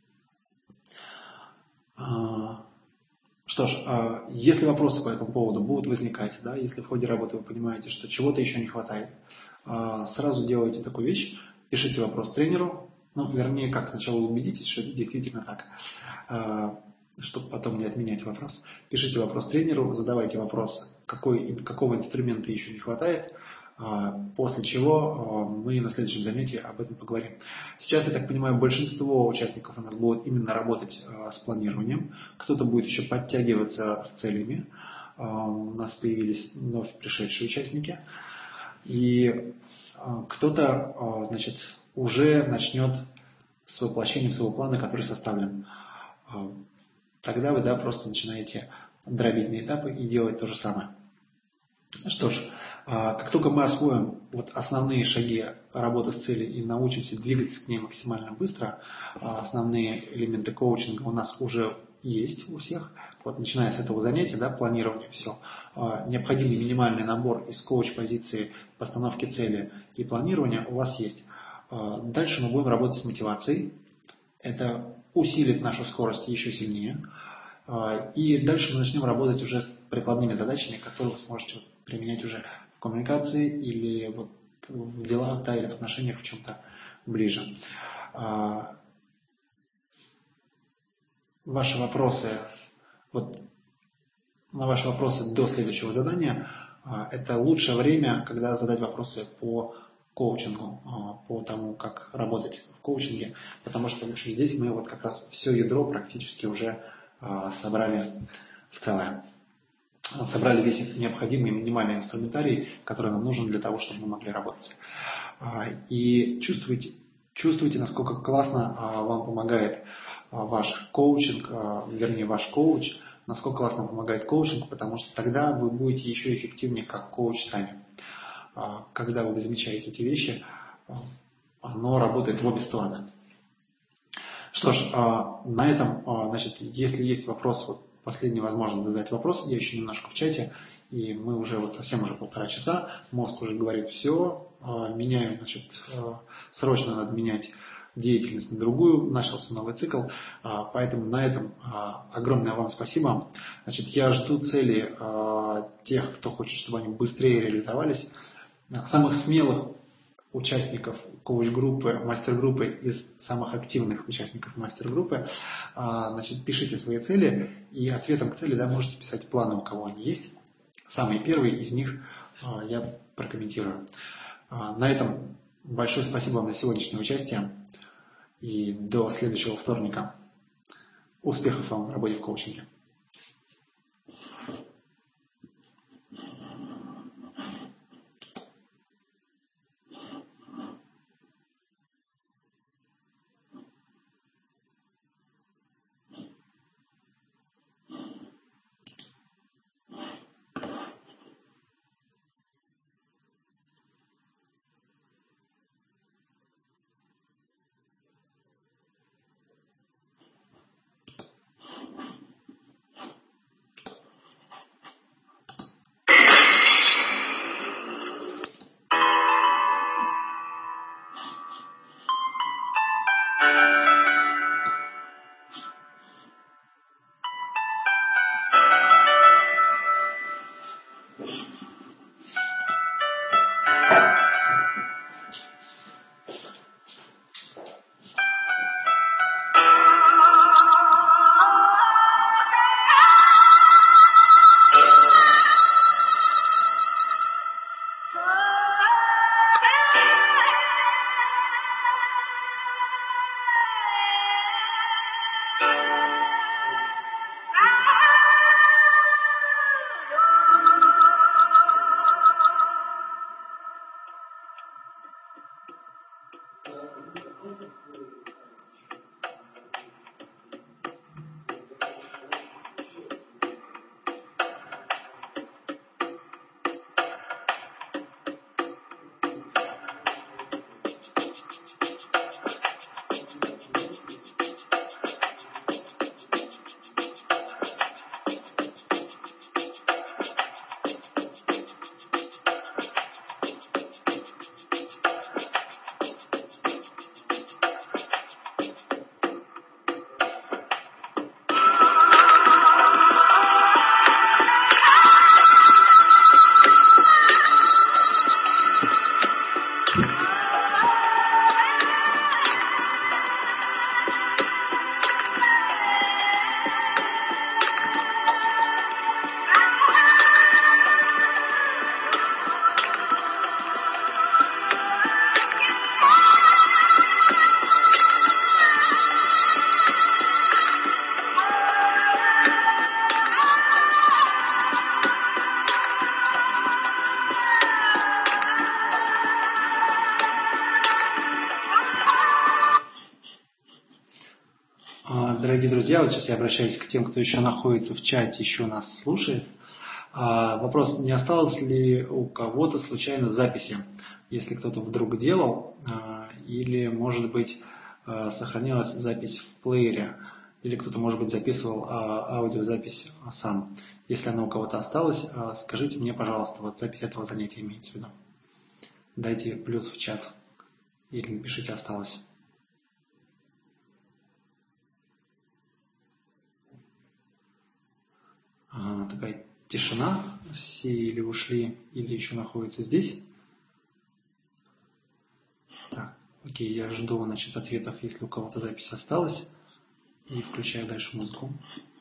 Что ж, если вопросы по этому поводу будут возникать, да, если в ходе работы вы понимаете, что чего-то еще не хватает, сразу делайте такую вещь, пишите вопрос тренеру, ну, вернее, как сначала убедитесь, что это действительно так, чтобы потом не отменять вопрос. Пишите вопрос тренеру, задавайте вопрос, какого инструмента еще не хватает, после чего мы на следующем занятии об этом поговорим. Сейчас, я так понимаю, большинство участников у нас будут именно работать с планированием. Кто-то будет еще подтягиваться с целями. У нас появились вновь пришедшие участники. И кто-то, значит, уже начнет с воплощением своего плана, который составлен. Тогда вы, да, просто начинаете дробить на этапы и делать то же самое. Что ж, как только мы освоим вот основные шаги работы с целью и научимся двигаться к ней максимально быстро, основные элементы коучинга у нас уже есть у всех. Вот начиная с этого занятия, да, планирования, все. Необходимый минимальный набор из коуч-позиции, постановки цели и планирования у вас есть. Дальше мы будем работать с мотивацией. Это усилит нашу скорость еще сильнее. И дальше мы начнем работать уже с прикладными задачами, которые вы сможете применять уже в коммуникации или вот в делах, да, или в отношениях в чем-то ближе. Ваши вопросы, вот на ваши вопросы до следующего задания, это лучшее время, когда задать вопросы по коучингу, по тому, как работать в коучинге, потому что в общем, здесь мы вот как раз все ядро практически уже собрали в целое. Собрали весь необходимый минимальный инструментарий, который нам нужен для того, чтобы мы могли работать. И чувствуйте, насколько классно вам помогает ваш коучинг, вернее ваш коуч, насколько классно помогает коучинг, потому что тогда вы будете еще эффективнее как коуч сами. Когда вы замечаете эти вещи, оно работает в обе стороны. Что ж, на этом, значит, если есть вопрос, вот последний возможность задать вопрос, я еще немножко в чате, и мы уже вот совсем уже 1,5 часа, мозг уже говорит все, меняем, значит, срочно надо менять деятельность на другую, начался новый цикл, поэтому на этом огромное вам спасибо. Значит, я жду цели тех, кто хочет, чтобы они быстрее реализовались, самых смелых участников коуч-группы, мастер-группы, из самых активных участников мастер-группы, значит, пишите свои цели, и ответом к цели, да, можете писать планы, у кого они есть. Самые первые из них я прокомментирую. На этом большое спасибо вам за сегодняшнее участие, и до следующего вторника. Успехов вам в работе в коучинге. дорогие друзья, вот сейчас я обращаюсь к тем, кто еще находится в чате, еще нас слушает. Вопрос, не осталось ли у кого-то случайно записи, если кто-то вдруг делал, или, может быть, сохранилась запись в плеере, или кто-то, может быть, записывал аудиозапись сам. Если она у кого-то осталась, скажите мне, пожалуйста, вот запись этого занятия имеется в виду. Дайте плюс в чат или напишите «осталось». Такая тишина. Все или ушли, или еще находятся здесь. Так, окей, я жду, значит, ответов, если у кого-то запись осталась. И включаю дальше музыку.